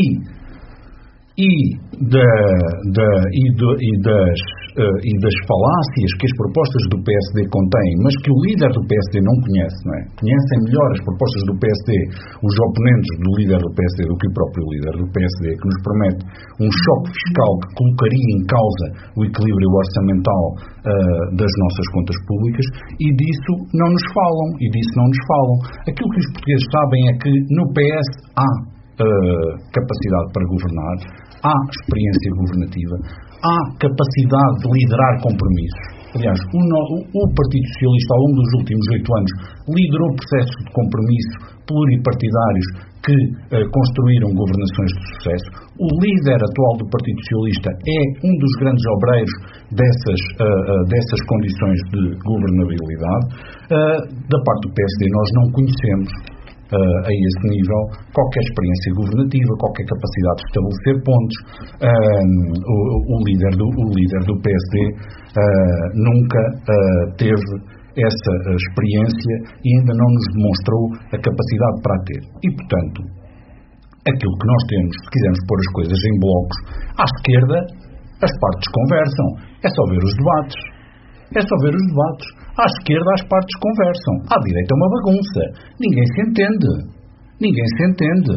e, da, da, e, do, e, das, uh, e das falácias que as propostas do P S D contêm, mas que o líder do P S D não conhece, não é? Conhecem melhor as propostas do P S D, os oponentes do líder do P S D, do que o próprio líder do P S D, que nos promete um choque fiscal que colocaria em causa o equilíbrio orçamental uh, das nossas contas públicas, e disso não nos falam, e disso não nos falam. Aquilo que os portugueses sabem é que no P S há uh, capacidade para governar, há experiência governativa, há capacidade de liderar compromissos. Aliás, o, o Partido Socialista, ao longo dos últimos oito anos, liderou processos de compromisso pluripartidários que uh, construíram governações de sucesso. O líder atual do Partido Socialista é um dos grandes obreiros dessas, uh, uh, dessas condições de governabilidade. Uh, da parte do P S D, nós não conhecemos Uh, a esse nível qualquer experiência governativa, qualquer capacidade de estabelecer pontos. Uh, o, o, líder do, o líder do P S D uh, nunca uh, teve essa uh, experiência e ainda não nos demonstrou a capacidade para a ter. E, portanto, aquilo que nós temos, se quisermos pôr as coisas em blocos, à esquerda as partes conversam. É só ver os debates. É só ver os debates. À esquerda as partes conversam. À direita é uma bagunça. Ninguém se entende. Ninguém se entende.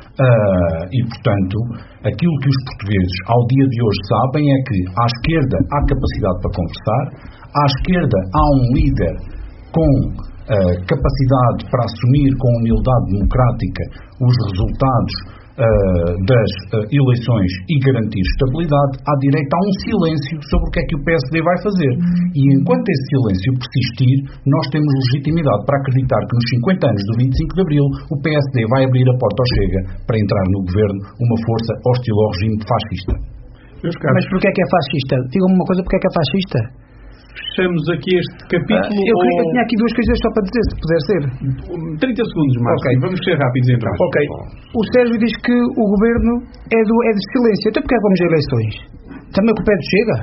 Uh, e, portanto, aquilo que os portugueses ao dia de hoje sabem é que à esquerda há capacidade para conversar, à esquerda há um líder com uh, capacidade para assumir com humildade democrática os resultados Uh, das uh, eleições e garantir estabilidade. À direita há um silêncio sobre o que é que o P S D vai fazer. E enquanto esse silêncio persistir, nós temos legitimidade para acreditar que nos cinquenta anos do vinte e cinco de Abril o P S D vai abrir a porta ao Chega para entrar no governo uma força hostil ao regime fascista. Mas porquê é que é fascista? Diga-me uma coisa, porquê é que é fascista? fechamos aqui este capítulo. Uh, eu, ou... eu tinha aqui duas coisas só para dizer, se puder ser. trinta segundos, Márcio. Okay. Vamos ser rápidos então. Ok. O Sérgio diz que o governo é, do, é de silêncio. Então porque é que vamos a eleições? Também com o pé do Chega?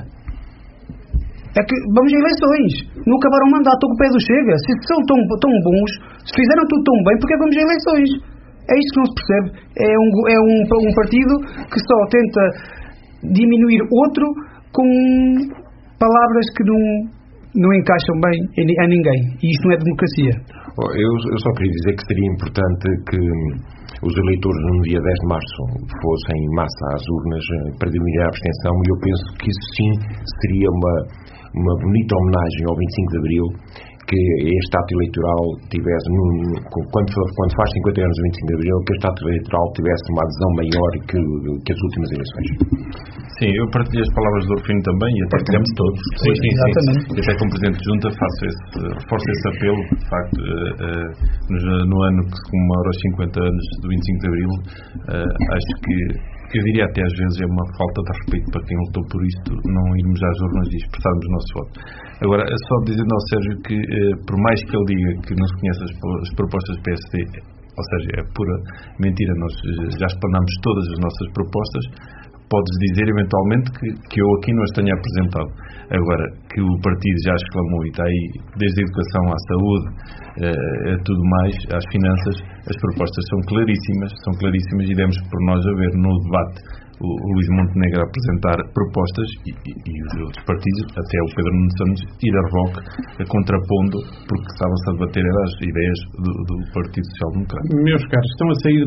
É que vamos a eleições. Não acabaram o mandato com o pé do Chega. Se são tão, tão bons, se fizeram tudo tão bem, porque é que vamos a eleições? É isto que não se percebe. É um, é um, um partido que só tenta diminuir outro com palavras que não, não encaixam bem a ninguém. E isto não é democracia. Eu, eu só queria dizer que seria importante que os eleitores no dia dez de março fossem em massa às urnas para diminuir a abstenção, e eu penso que isso sim seria uma, uma bonita homenagem ao vinte e cinco de abril, que este ato eleitoral tivesse, quando, quando faz cinquenta anos do vinte e cinco de abril, que este ato eleitoral tivesse uma adesão maior que, que as últimas eleições. Sim, eu partilho as palavras do Orfino também, e até partilhamos todos. Sim, sim, sim. E até como Presidente de Junta faço esse, reforço esse apelo. De facto, uh, uh, no, no ano que se comemora os cinquenta anos do vinte e cinco de abril, uh, acho que, que eu diria até às vezes é uma falta de respeito para quem lutou por isto, não irmos às urnas e expressarmos o nosso voto. Agora, só dizendo ao Sérgio que, uh, por mais que ele diga que não se conhece as, as propostas do P S D, ou seja, é pura mentira, nós já explanámos todas as nossas propostas. Podes dizer eventualmente que, que eu aqui não as tenha apresentado. Agora, que o partido já exclamou e está aí, desde a educação à saúde, eh, a tudo mais, às finanças, as propostas são claríssimas, são claríssimas, e demos por nós a ver no debate o, o Luís Montenegro a apresentar propostas e, e, e os outros partidos, até o Pedro Nuno Santos, ir a reboque, contrapondo, porque estavam-se a debater as ideias do, do Partido Social Democrático. Meus caros, estão a sair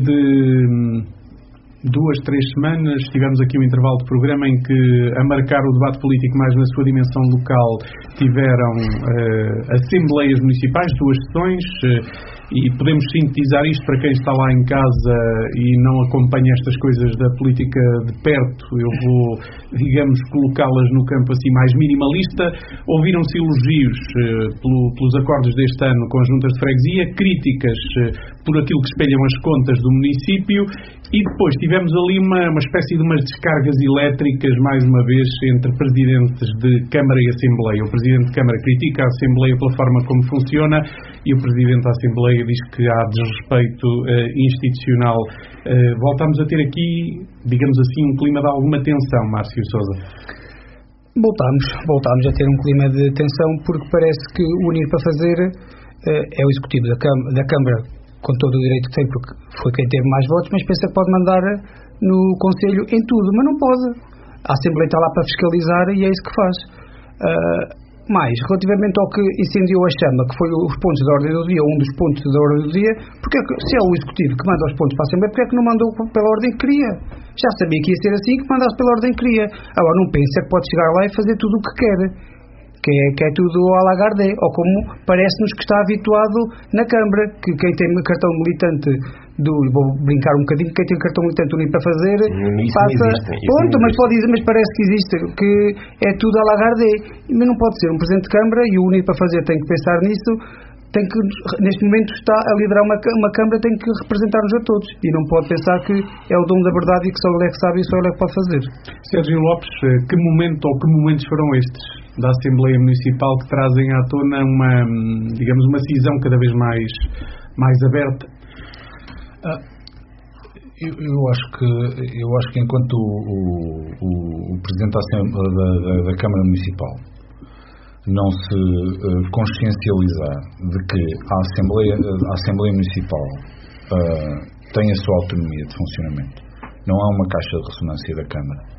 de duas, três semanas, tivemos aqui um intervalo de programa em que, a marcar o debate político mais na sua dimensão local, tiveram uh, assembleias municipais, duas sessões, uh, e podemos sintetizar isto para quem está lá em casa e não acompanha estas coisas da política de perto. Eu vou, digamos, colocá-las no campo assim mais minimalista. Ouviram-se elogios uh, pelo, pelos acordos deste ano com as juntas de freguesia, críticas uh, por aquilo que espelham as contas do município, e depois tivemos ali uma, uma espécie de umas descargas elétricas, mais uma vez, entre presidentes de Câmara e Assembleia. O Presidente de Câmara critica a Assembleia pela forma como funciona, e o Presidente da Assembleia diz que há desrespeito uh, institucional. Uh, voltamos a ter aqui, digamos assim, um clima de alguma tensão, Márcio Sousa. Voltamos, voltamos a ter um clima de tensão, porque parece que o Unir para Fazer uh, é o Executivo da, Câmara, da Câmara, com todo o direito que tem, porque foi quem teve mais votos, mas pensa que pode mandar no Conselho em tudo, mas não pode. A Assembleia está lá para fiscalizar e é isso que faz. Uh, mais, relativamente ao que incendiou a chama, que foi os pontos da ordem do dia, um dos pontos da ordem do dia, porque é que, se é o Executivo que manda os pontos para a Assembleia, porque é que não mandou pela ordem que queria? Já sabia que ia ser assim, que mandasse pela ordem que queria. Agora não pensa que pode chegar lá e fazer tudo o que quer. Que é, que é tudo à Lagarde, ou como parece-nos que está habituado na Câmara, que quem tem cartão militante do, vou brincar um bocadinho, quem tem cartão militante do Unir para Fazer, isso passa, existe, ponto, mas pode dizer, mas parece que existe, que é tudo à Lagarde, mas não pode ser um Presidente de Câmara, e o Unir para Fazer tem que pensar nisso, tem que, neste momento está a liderar uma, uma Câmara, tem que representar-nos a todos, e não pode pensar que é o dono da verdade e que só ele é que sabe e só ele é que pode fazer. Sérgio Lopes, que momento ou que momentos foram estes da Assembleia Municipal que trazem à tona uma, digamos, uma cisão cada vez mais, mais aberta? Ah, eu, eu acho que eu acho que enquanto o, o, o Presidente da, da, da, da Câmara Municipal não se uh, consciencializar de que a Assembleia, a Assembleia Municipal uh, tem a sua autonomia de funcionamento, não há uma caixa de ressonância da Câmara.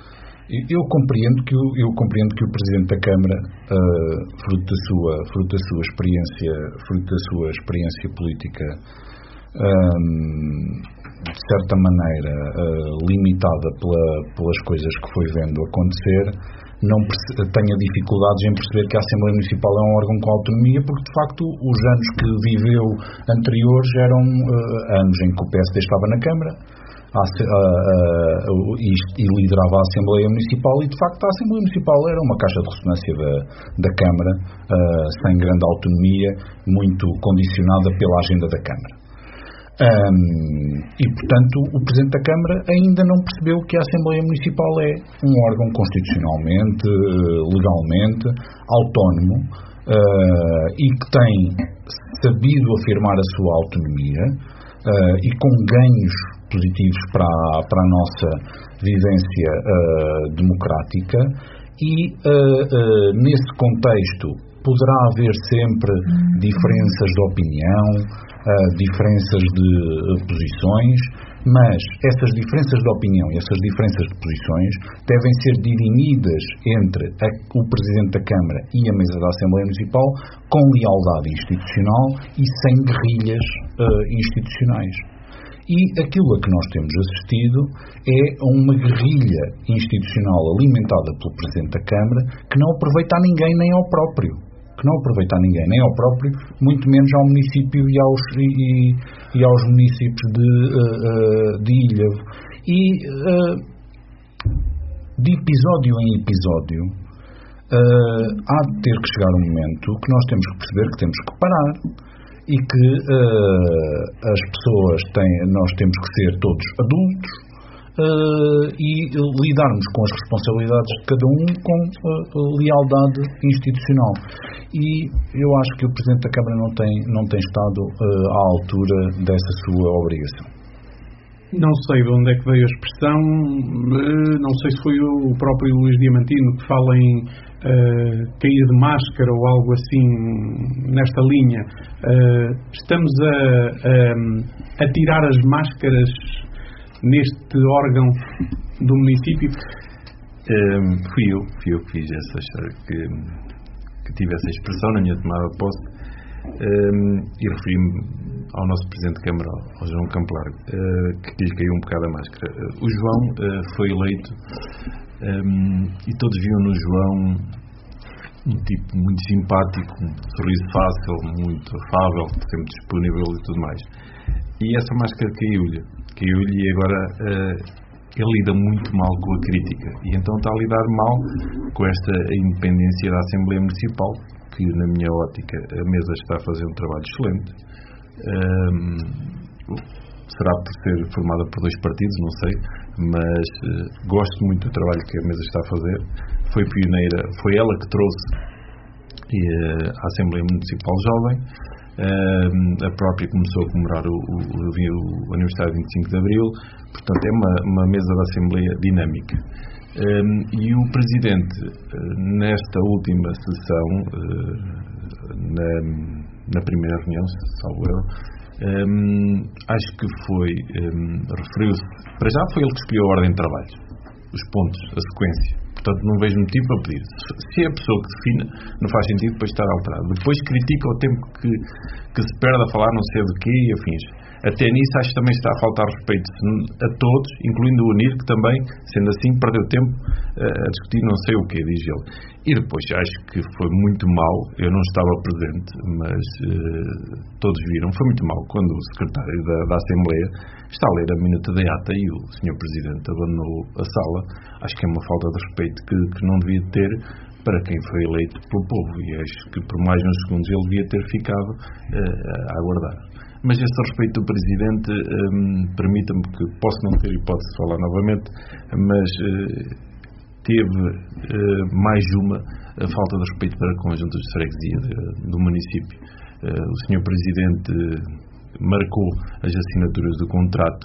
Eu compreendo que o, eu compreendo que o Presidente da Câmara, uh, fruto da sua, fruto da sua experiência, fruto da sua experiência política, um, de certa maneira uh, limitada pela, pelas coisas que foi vendo acontecer, não perce- tenha dificuldades em perceber que a Assembleia Municipal é um órgão com autonomia, porque de facto os anos que viveu anteriores eram uh, anos em que o P S D estava na Câmara. A, a, a, e, e liderava a Assembleia Municipal, e de facto a Assembleia Municipal era uma caixa de ressonância da, da Câmara, uh, sem grande autonomia, muito condicionada pela agenda da Câmara. Um, e, portanto, o Presidente da Câmara ainda não percebeu que a Assembleia Municipal é um órgão constitucionalmente, legalmente, autónomo uh, e que tem sabido afirmar a sua autonomia uh, e com ganhos positivos para a, para a nossa vivência uh, democrática e, uh, uh, nesse contexto, poderá haver sempre diferenças de opinião, uh, diferenças de uh, posições, mas essas diferenças de opinião e essas diferenças de posições devem ser dirimidas entre a, o Presidente da Câmara e a mesa da Assembleia Municipal com lealdade institucional e sem guerrilhas uh, institucionais. E aquilo a que nós temos assistido é uma guerrilha institucional alimentada pelo Presidente da Câmara que não aproveita a ninguém nem ao próprio. que não aproveita a ninguém, nem ao próprio, muito menos ao município e aos, e, e aos municípios de, uh, de Ilhavo. E uh, de episódio em episódio uh, há de ter que chegar um momento que nós temos que perceber que temos que parar e que uh, as pessoas têm, nós temos que ser todos adultos uh, e lidarmos com as responsabilidades de cada um com uh, lealdade institucional. E eu acho que o Presidente da Câmara não tem, não tem estado uh, à altura dessa sua obrigação. Não sei de onde é que veio a expressão, não sei se foi o próprio Luís Diamantino que fala em uh, cair de máscara ou algo assim nesta linha. Uh, estamos a, a, a tirar as máscaras neste órgão do município? Um, fui eu, fui eu que fiz essa, que, que tive essa expressão na minha tomada de posse um, e referi-me ao nosso Presidente de Câmara, ao João Campo Largo, uh, que lhe caiu um bocado a máscara. Uh, o João uh, foi eleito um, e todos viam no João um tipo muito simpático, um sorriso fácil, muito afável, sempre disponível e tudo mais. E essa máscara caiu-lhe, caiu-lhe e agora uh, ele lida muito mal com a crítica e então está a lidar mal com esta independência da Assembleia Municipal, que na minha ótica a mesa está a fazer um trabalho excelente. Um, será por ser formada por dois partidos, não sei, mas uh, gosto muito do trabalho que a mesa está a fazer. Foi pioneira, foi ela que trouxe uh, a Assembleia Municipal Jovem. Uh, a própria começou a comemorar o, o, o aniversário de vinte e cinco de Abril, portanto é uma, uma mesa da Assembleia dinâmica. Um, e o Presidente, uh, nesta última sessão, uh, na, na primeira reunião, salvo eu, um, acho que foi, um, referiu-se, para já foi ele que escolheu a ordem de trabalho, os pontos, a sequência. Portanto, não vejo motivo para pedir. Se é a pessoa que define, não faz sentido depois estar alterado. Depois critica o tempo que, que se perde a falar não sei do quê e afins. Até nisso acho que também está a faltar respeito a todos, incluindo o Unir, que também, sendo assim, perdeu tempo a discutir não sei o quê, diz ele. E depois acho que foi muito mal, eu não estava presente, mas uh, todos viram, foi muito mal quando o secretário da, da Assembleia está a ler a minuta da ata e o senhor Presidente abandonou a sala. Acho que é uma falta de respeito que, que não devia ter para quem foi eleito pelo povo e acho que por mais uns segundos ele devia ter ficado uh, a aguardar. Mas esse respeito do Presidente um, permita-me que posso não ter hipótese de falar novamente, mas uh, teve uh, mais uma a falta de respeito para com as juntas de freguesia de, do município. Uh, o senhor Presidente marcou as assinaturas do contrato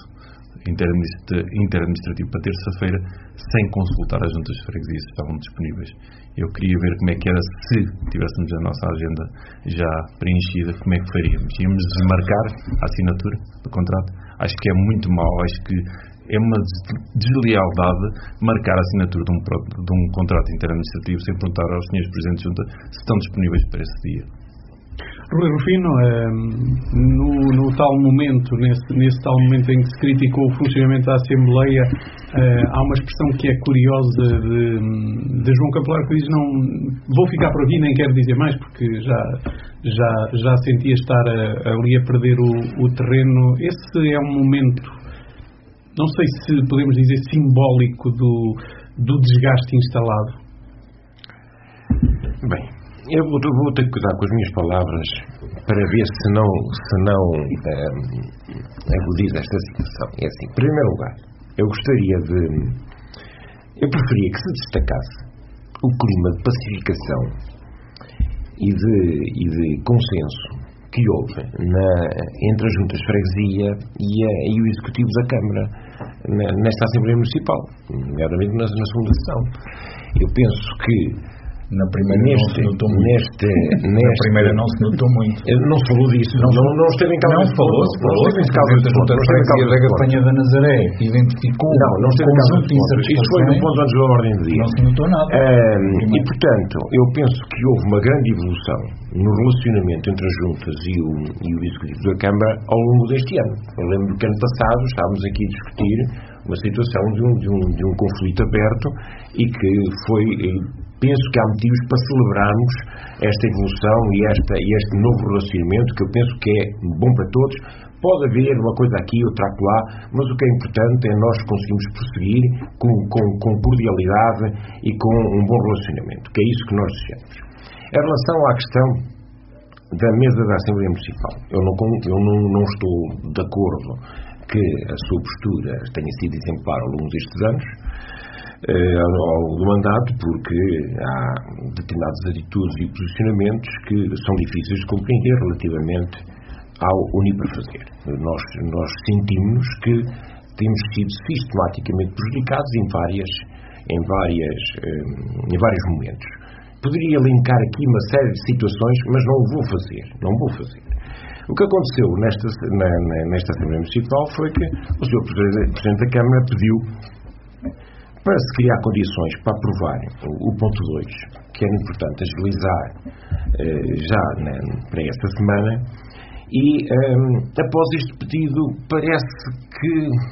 interadministrativo para terça-feira sem consultar as juntas de freguesia se estavam disponíveis. Eu queria ver como é que era se tivéssemos a nossa agenda já preenchida, como é que faríamos. Íamos desmarcar a assinatura do contrato? Acho que é muito mau, acho que é uma deslealdade marcar a assinatura de um, de um contrato interadministrativo sem perguntar aos senhores Presidentes de Junta se estão disponíveis para esse dia. Rui Rufino, no, no tal momento, nesse, nesse tal momento em que se criticou o funcionamento da Assembleia, há uma expressão que é curiosa de, de João Campo Largo que diz: não, vou ficar por aqui, nem quero dizer mais porque já, já, já sentia estar a, ali a perder o, o terreno. Esse é um momento, não sei se podemos dizer simbólico do, do desgaste instalado. Bem, eu vou, vou ter que cuidar com as minhas palavras para ver se não, se não um, agudiza esta situação. É assim, em primeiro lugar, eu gostaria de... Eu preferia que se destacasse o clima de pacificação e de, e de consenso que houve na, entre as juntas de freguesia e, a, e o executivo da Câmara na, nesta Assembleia Municipal, nomeadamente na, na segunda sessão. Eu penso que na primeira neste, não se notou muito. Neste, neste, na primeira não se notou muito. Não se falou disso. Não, não, não esteve em causa. Não falou-se, falou-se. Não esteve em causa da freguesia da Gafanha da Nazaré. Identificou não, não esteve em causa. Isto foi no ponto antes da ordem do dia. Não se notou nada. Um, e, portanto, eu penso que houve uma grande evolução no relacionamento entre as juntas e o, e o executivo da Câmara ao longo deste ano. Eu lembro que ano passado estávamos aqui a discutir uma situação de um, de um, de um conflito aberto e que foi... Penso que há motivos para celebrarmos esta evolução e, esta, e este novo relacionamento, que eu penso que é bom para todos. Pode haver uma coisa aqui, outra acolá, mas o que é importante é nós conseguirmos prosseguir com, com, com cordialidade e com um bom relacionamento, que é isso que nós desejamos. Em relação à questão da mesa da Assembleia Municipal, eu não, eu não, não estou de acordo que a sua postura tenha sido exemplar ao longo destes anos, ao longo do mandato, porque há determinadas atitudes e posicionamentos que são difíceis de compreender relativamente ao Uniperfazer. Nós, nós sentimos que temos sido sistematicamente prejudicados em várias, em várias, em vários momentos. Poderia elencar aqui uma série de situações, mas não o vou fazer, não vou fazer. O que aconteceu nesta, na, nesta Assembleia Municipal foi que o senhor Presidente da Câmara pediu para se criar condições para aprovar o, o ponto dois, que era importante agilizar eh, já né, para esta semana, e eh, após este pedido parece que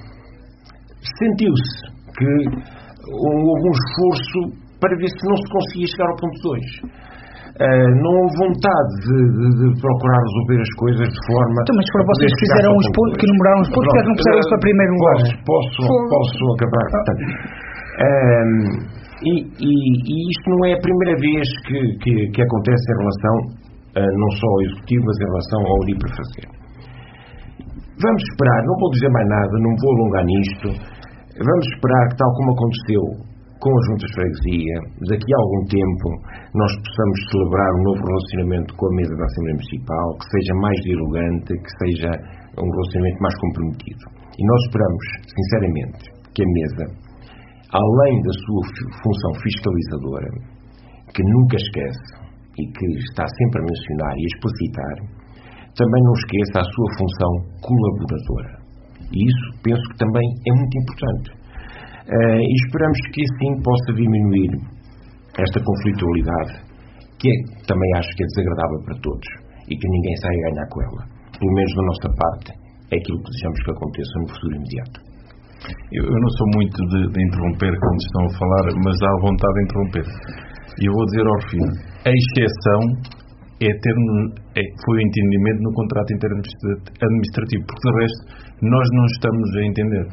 sentiu-se que houve um esforço para ver se não se conseguia chegar ao ponto dois. Uh, não houve vontade de, de, de procurar resolver as coisas de forma... Então, mas para vocês que fizeram os pontos, que enumeraram os pontos, porque não puseram isso para primeiro lugar? Posso, posso, posso acabar. Portanto, um, e, e, e isto não é a primeira vez que, que, que acontece em relação, uh, não só ao Executivo, mas em relação ao Uniperfazer. Vamos esperar, não vou dizer mais nada, não vou alongar nisto, vamos esperar que, tal como aconteceu com as juntas de freguesia, daqui a algum tempo nós possamos celebrar um novo relacionamento com a mesa da Assembleia Municipal, que seja mais dialogante, que seja um relacionamento mais comprometido. E nós esperamos, sinceramente, que a mesa, além da sua função fiscalizadora, que nunca esquece e que está sempre a mencionar e a explicitar, também não esqueça a sua função colaboradora. E isso penso que também é muito importante. Uh, e esperamos que assim possa diminuir esta conflitualidade, que é, também acho que é desagradável para todos e que ninguém sai a ganhar com ela. Pelo menos da nossa parte, é aquilo que desejamos que aconteça no futuro imediato. Eu, eu não sou muito de, de interromper quando estão a falar, mas há vontade de interromper. E eu vou dizer ao fim, a exceção é ter, é, foi o entendimento no contrato interadministrativo, porque de resto nós não estamos a entender.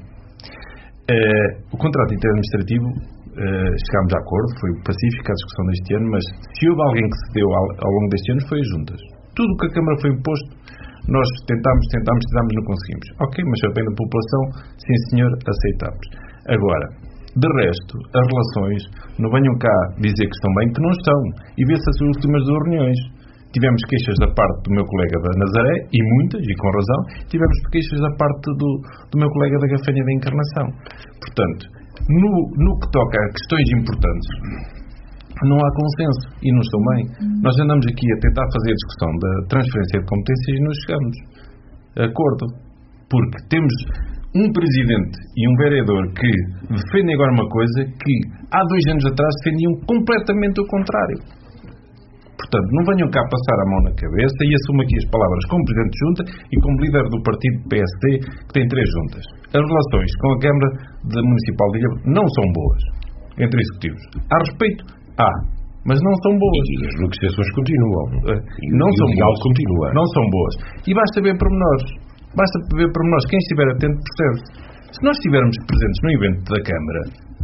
Uh, o contrato interadministrativo, uh, chegámos a acordo, foi pacífica a discussão deste ano, mas se houve alguém que cedeu ao, ao longo deste ano foi as juntas. Tudo o que a Câmara foi imposto, nós tentámos, tentámos, tentámos, não conseguimos. Ok, mas a bem da população, sim senhor, aceitamos. Agora, de resto, as relações, não venham cá dizer que estão bem, que não estão. E vê-se as últimas duas reuniões. Tivemos queixas da parte do meu colega da Nazaré, e muitas, e com razão. Tivemos queixas da parte do, do meu colega da Gafanha da Encarnação. Portanto, no, no que toca a questões importantes, não há consenso, e não estão bem. Nós andamos aqui a tentar fazer a discussão da transferência de competências e não chegamos a acordo. Porque temos um presidente e um vereador que defendem agora uma coisa que há dois anos atrás defendiam completamente o contrário. Portanto, não venham cá passar a mão na cabeça e assumo aqui as palavras como Presidente de Junta e como líder do partido P S D, que tem três juntas. As relações com a Câmara de Municipal de Ilha não são boas entre executivos. Há respeito? Há. Mas não são boas. E as negociações continuam. Não são boas. Continua. Não são boas. E basta ver pormenores. Basta ver pormenores. Quem estiver atento percebe. Se nós estivermos presentes no evento da Câmara,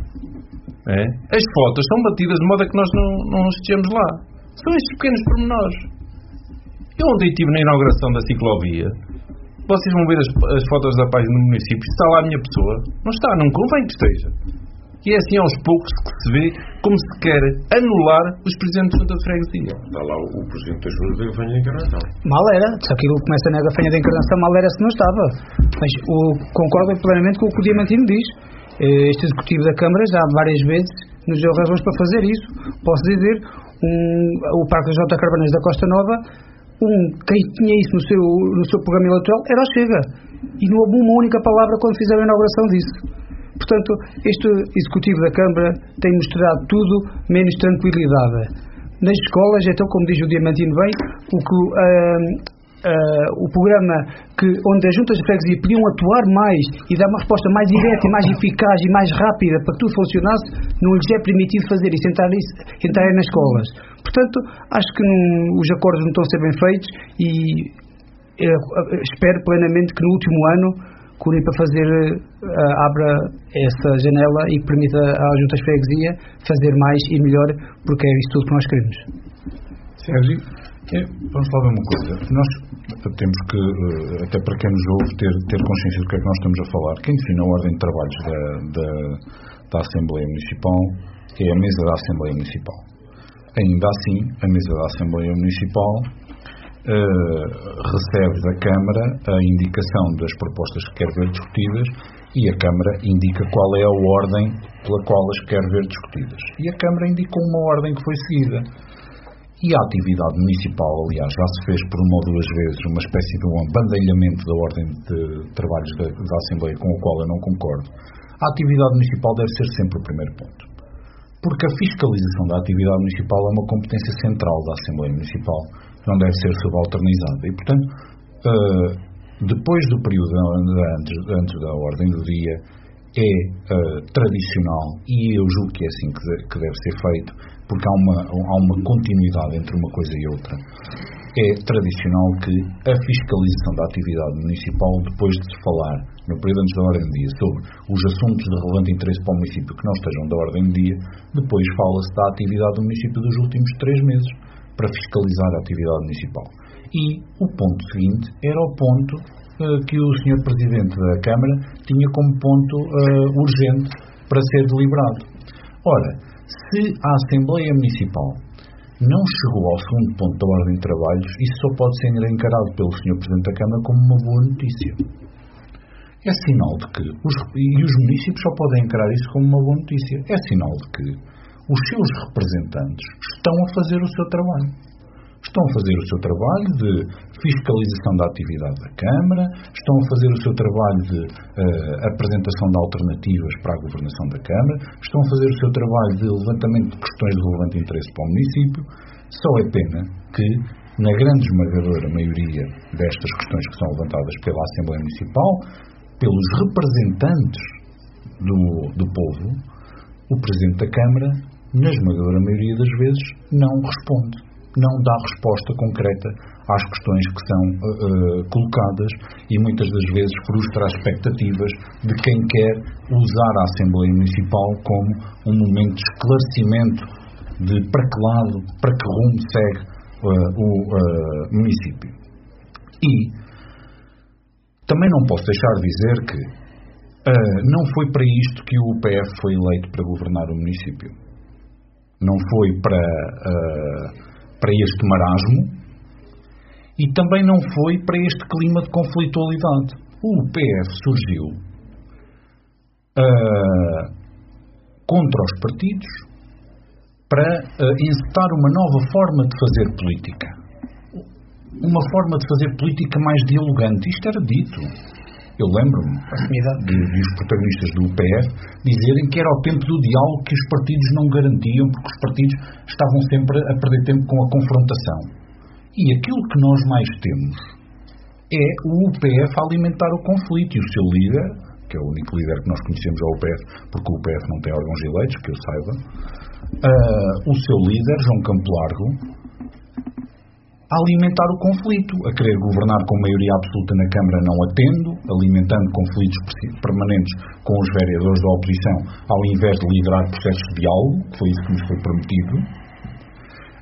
é, as fotos são batidas de modo a que nós não, não estejamos lá. São estes pequenos pormenores. Eu ontem estive na inauguração da ciclovia. Vocês vão ver as, as fotos da página do município. Está lá a minha pessoa. Não está, não convém que esteja. E é assim aos poucos que se vê como se quer anular os presidentes de junta de freguesia. Está lá o, o presidente da junta de Gafanha de Encarnação. Mal era. Se aquilo começa na Gafanha de Encarnação, mal era se não estava. Mas o, concordo plenamente com o que o Diamantino diz. Este executivo da Câmara já várias vezes nos deu razões para fazer isso. Posso dizer, um, o Parque J. Carbanês da Costa Nova, um, quem tinha isso no seu, no seu programa eleitoral era o Chega. E não houve uma única palavra quando fizeram a inauguração disso. Portanto, este executivo da Câmara tem mostrado tudo menos tranquilidade. Nas escolas, então, como diz o Diamantino bem, o que uh, uh, o programa que, onde as juntas de freguesia podiam atuar mais e dar uma resposta mais direta e mais eficaz e mais rápida para que tudo funcionasse, não lhes é permitido fazer isso, entrar, isso, entrar nas escolas. Portanto, acho que não, os acordos não estão a ser bem feitos e uh, espero plenamente que no último ano que o I N P A fazer, uh, abra essa janela e permita às juntas de freguesia fazer mais e melhor, porque é isso tudo que nós queremos. Sérgio, é, vamos falar de uma coisa. Nós temos que, uh, até para quem nos ouve, ter, ter consciência do que é que nós estamos a falar. Quem define a ordem de trabalhos da, da, da Assembleia Municipal é a mesa da Assembleia Municipal. Ainda assim, a mesa da Assembleia Municipal Uh, recebe da Câmara a indicação das propostas que quer ver discutidas e a Câmara indica qual é a ordem pela qual as quer ver discutidas. E a Câmara indicou uma ordem que foi seguida. E a atividade municipal, aliás, já se fez por uma ou duas vezes uma espécie de um abandalhamento da ordem de trabalhos da, da Assembleia, com o qual eu não concordo. A atividade municipal deve ser sempre o primeiro ponto. Porque a fiscalização da atividade municipal é uma competência central da Assembleia Municipal, que não deve ser subalternizada. E, portanto, uh, depois do período antes, antes da ordem do dia, é uh, tradicional, e eu julgo que é assim que, de, que deve ser feito, porque há uma, há uma continuidade entre uma coisa e outra. É tradicional que a fiscalização da atividade municipal, depois de se falar, no período antes da ordem do dia, sobre os assuntos de relevante interesse para o município que não estejam da ordem do dia, depois fala-se da atividade do município dos últimos três meses, para fiscalizar a atividade municipal. E o ponto seguinte era o ponto uh, que o senhor Presidente da Câmara tinha como ponto uh, urgente para ser deliberado. Ora, se a Assembleia Municipal não chegou ao segundo ponto da ordem de trabalhos, isso só pode ser encarado pelo senhor Presidente da Câmara como uma boa notícia. É sinal de que, os, e os municípios só podem encarar isso como uma boa notícia, é sinal de que os seus representantes estão a fazer o seu trabalho. Estão a fazer o seu trabalho de fiscalização da atividade da Câmara, estão a fazer o seu trabalho de uh, apresentação de alternativas para a governação da Câmara, estão a fazer o seu trabalho de levantamento de questões de relevante interesse para o município. Só é pena que, na grande esmagadora maioria destas questões que são levantadas pela Assembleia Municipal, pelos representantes do, do povo, o Presidente da Câmara, na esmagadora maioria das vezes, não responde, não dá resposta concreta às questões que são uh, uh, colocadas e muitas das vezes frustra as expectativas de quem quer usar a Assembleia Municipal como um momento de esclarecimento de para que lado, para que rumo segue uh, o uh, município. E também não posso deixar de dizer que uh, não foi para isto que o P F foi eleito para governar o município. Não foi para, uh, para este marasmo e também não foi para este clima de conflitualidade. O P F surgiu uh, contra os partidos para uh, encetar uma nova forma de fazer política. Uma forma de fazer política mais dialogante. Isto era dito. Eu lembro-me de, de os protagonistas do P F dizerem que era o tempo do diálogo que os partidos não garantiam, porque os partidos estavam sempre a perder tempo com a confrontação. E aquilo que nós mais temos é o P F a alimentar o conflito, e o seu líder, que é o único líder que nós conhecemos ao P F, porque o P F não tem órgãos eleitos, que eu saiba, uh, o seu líder, João Campo Largo, a alimentar o conflito, a querer governar com maioria absoluta na Câmara não atendo, alimentando conflitos permanentes com os vereadores da oposição, ao invés de liderar processos de diálogo, que foi isso que nos foi prometido,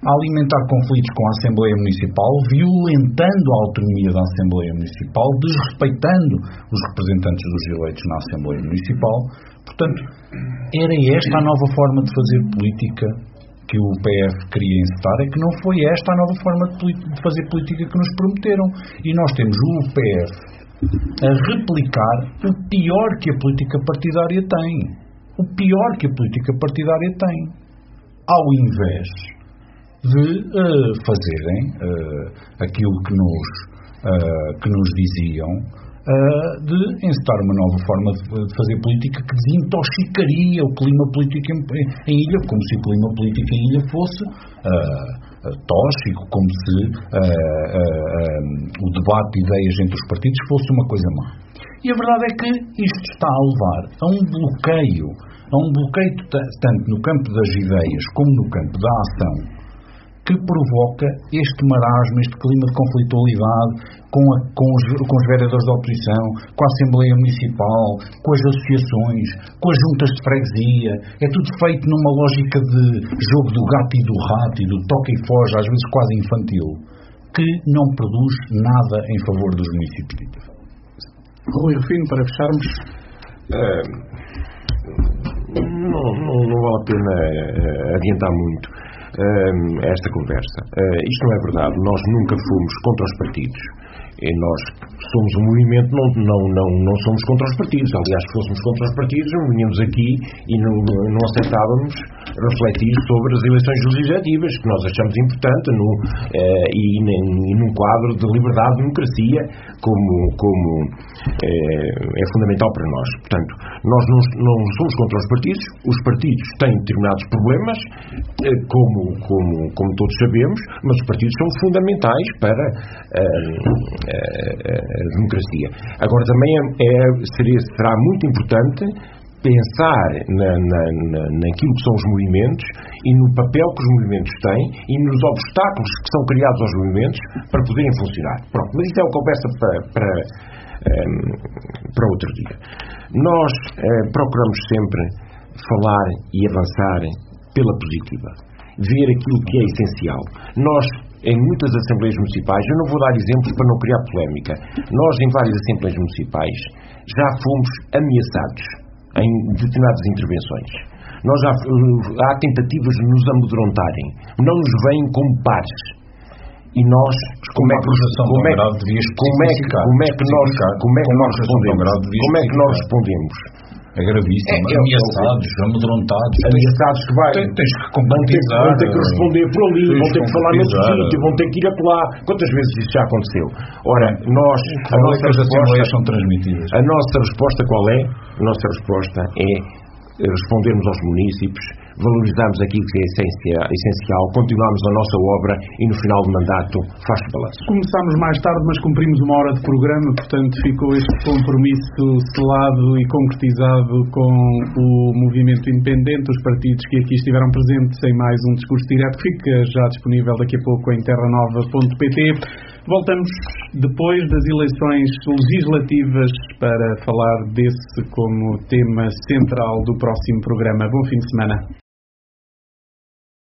a alimentar conflitos com a Assembleia Municipal, violentando a autonomia da Assembleia Municipal, desrespeitando os representantes dos eleitos na Assembleia Municipal. Portanto, era esta a nova forma de fazer política que o P F queria encetar, é que não foi esta a nova forma de, de fazer política que nos prometeram. E nós temos o P F a replicar o pior que a política partidária tem. O pior que a política partidária tem. Ao invés de uh, fazerem uh, aquilo que nos, uh, que nos diziam, uh, de encetar uma nova forma de, de fazer política que desintoxicaria o clima político em, em ilha, como se o clima político em ilha fosse uh, uh, tóxico, como se uh, uh, uh, o debate de ideias entre os partidos fosse uma coisa má. E a verdade é que isto está a levar a um bloqueio, a um bloqueio tanto no campo das ideias como no campo da ação, que provoca este marasmo, este clima de conflitualidade com, a, com, os, com os vereadores da oposição, com a Assembleia Municipal, com as associações, com as juntas de freguesia. É tudo feito numa lógica de jogo do gato e do rato e do toca e foge, às vezes quase infantil, que não produz nada em favor dos municípios. Rui Rufino, para fecharmos. Uh, não, não, não vale a pena uh, adiantar muito uh, esta conversa. Uh, isto não é verdade. Nós nunca fomos contra os partidos. E nós somos um movimento, não, não, não, não somos contra os partidos. Aliás, se fôssemos contra os partidos, vinhamos aqui e não, não aceitávamos refletir sobre as eleições legislativas, que nós achamos importante no, eh, e, e num quadro de liberdade e democracia, como, como eh, é fundamental para nós. Portanto, nós não, não somos contra os partidos. Os partidos têm determinados problemas, eh, como, como, como todos sabemos, mas os partidos são fundamentais para eh, A, a democracia. Agora também é, é, seria, será muito importante pensar na, na, na, naquilo que são os movimentos e no papel que os movimentos têm e nos obstáculos que são criados aos movimentos para poderem funcionar. Pronto, mas isto é uma conversa para, para, um, para outro dia. Nós uh, procuramos sempre falar e avançar pela positiva, ver aquilo que é essencial. Nós, em muitas Assembleias Municipais, eu não vou dar exemplos para não criar polémica, nós em várias Assembleias Municipais já fomos ameaçados em determinadas intervenções. Nós já, há tentativas de nos amedrontarem, não nos veem como pares. E nós, como é que como é, como é, como é que nós como é que nós respondemos? Como é que nós respondemos? É gravíssimo. É, é, ameaçados, é, amedrontados. Ameaçados que vai. Tens, tens que completizar. Vão ter que responder por ali, vão ter que falar noutro sítio, vão ter que ir acolá. Quantas vezes isso já aconteceu? Ora, nós, a nossa resposta, são transmitidas. A nossa resposta qual é? A nossa resposta é respondermos aos munícipes, valorizarmos aquilo que é essencial, continuarmos a nossa obra e no final do mandato faz-se balanço. Começámos mais tarde, mas cumprimos uma hora de programa, portanto ficou este compromisso selado e concretizado com o movimento independente, os partidos que aqui estiveram presentes em mais um discurso direto, que fica já disponível daqui a pouco em terra nova ponto pt. Voltamos depois das eleições legislativas para falar desse como tema central do próximo programa. Bom fim de semana.